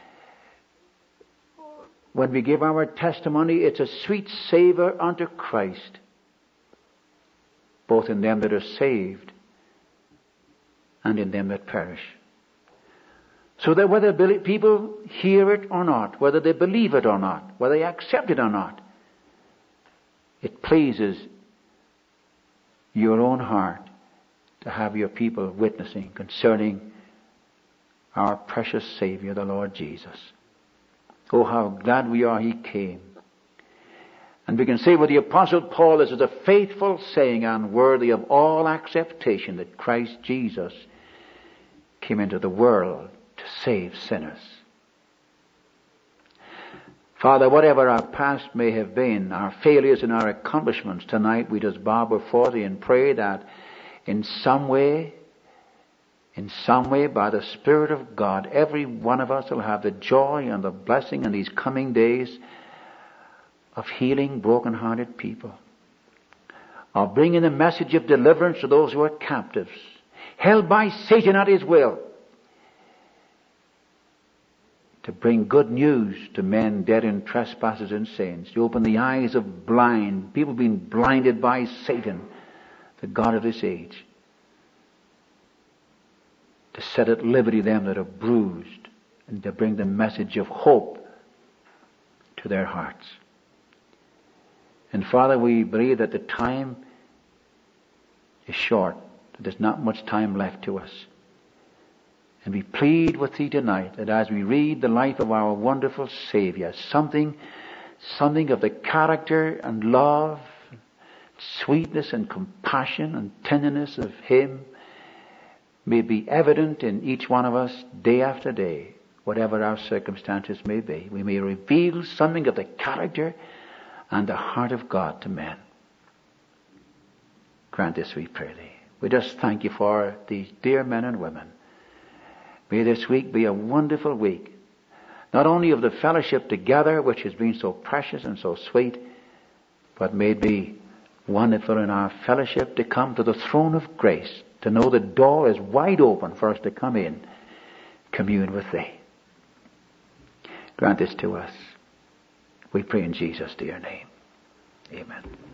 when we give our testimony, it's a sweet savor unto Christ, both in them that are saved and in them that perish. So that whether people hear it or not, whether they believe it or not, whether they accept it or not, it pleases your own heart to have your people witnessing concerning our precious Savior, the Lord Jesus. Oh, how glad we are He came. And we can say with the Apostle Paul, this is a faithful saying and worthy of all acceptation, that Christ Jesus came into the world to save sinners. Father, whatever our past may have been, our failures and our accomplishments, tonight we just bow before Thee and pray that in some way, in some way, by the Spirit of God, every one of us will have the joy and the blessing in these coming days of healing broken-hearted people, of bringing the message of deliverance to those who are captives, held by Satan at his will, to bring good news to men dead in trespasses and sins, to open the eyes of blind, people being blinded by Satan, the god of this age, to set at liberty them that are bruised, and to bring the message of hope to their hearts. And Father, we believe that the time is short, that there's not much time left to us. And we plead with Thee tonight that as we read the life of our wonderful Savior, something, something of the character and love, sweetness and compassion and tenderness of Him may be evident in each one of us day after day, whatever our circumstances may be. We may reveal something of the character and the heart of God to men. Grant this, we pray Thee. We just thank You for these dear men and women. May this week be a wonderful week, not only of the fellowship together, which has been so precious and so sweet, but may it be wonderful in our fellowship to come to the throne of grace, to know the door is wide open for us to come in, commune with Thee. Grant this to us. We pray in Jesus' dear name. Amen.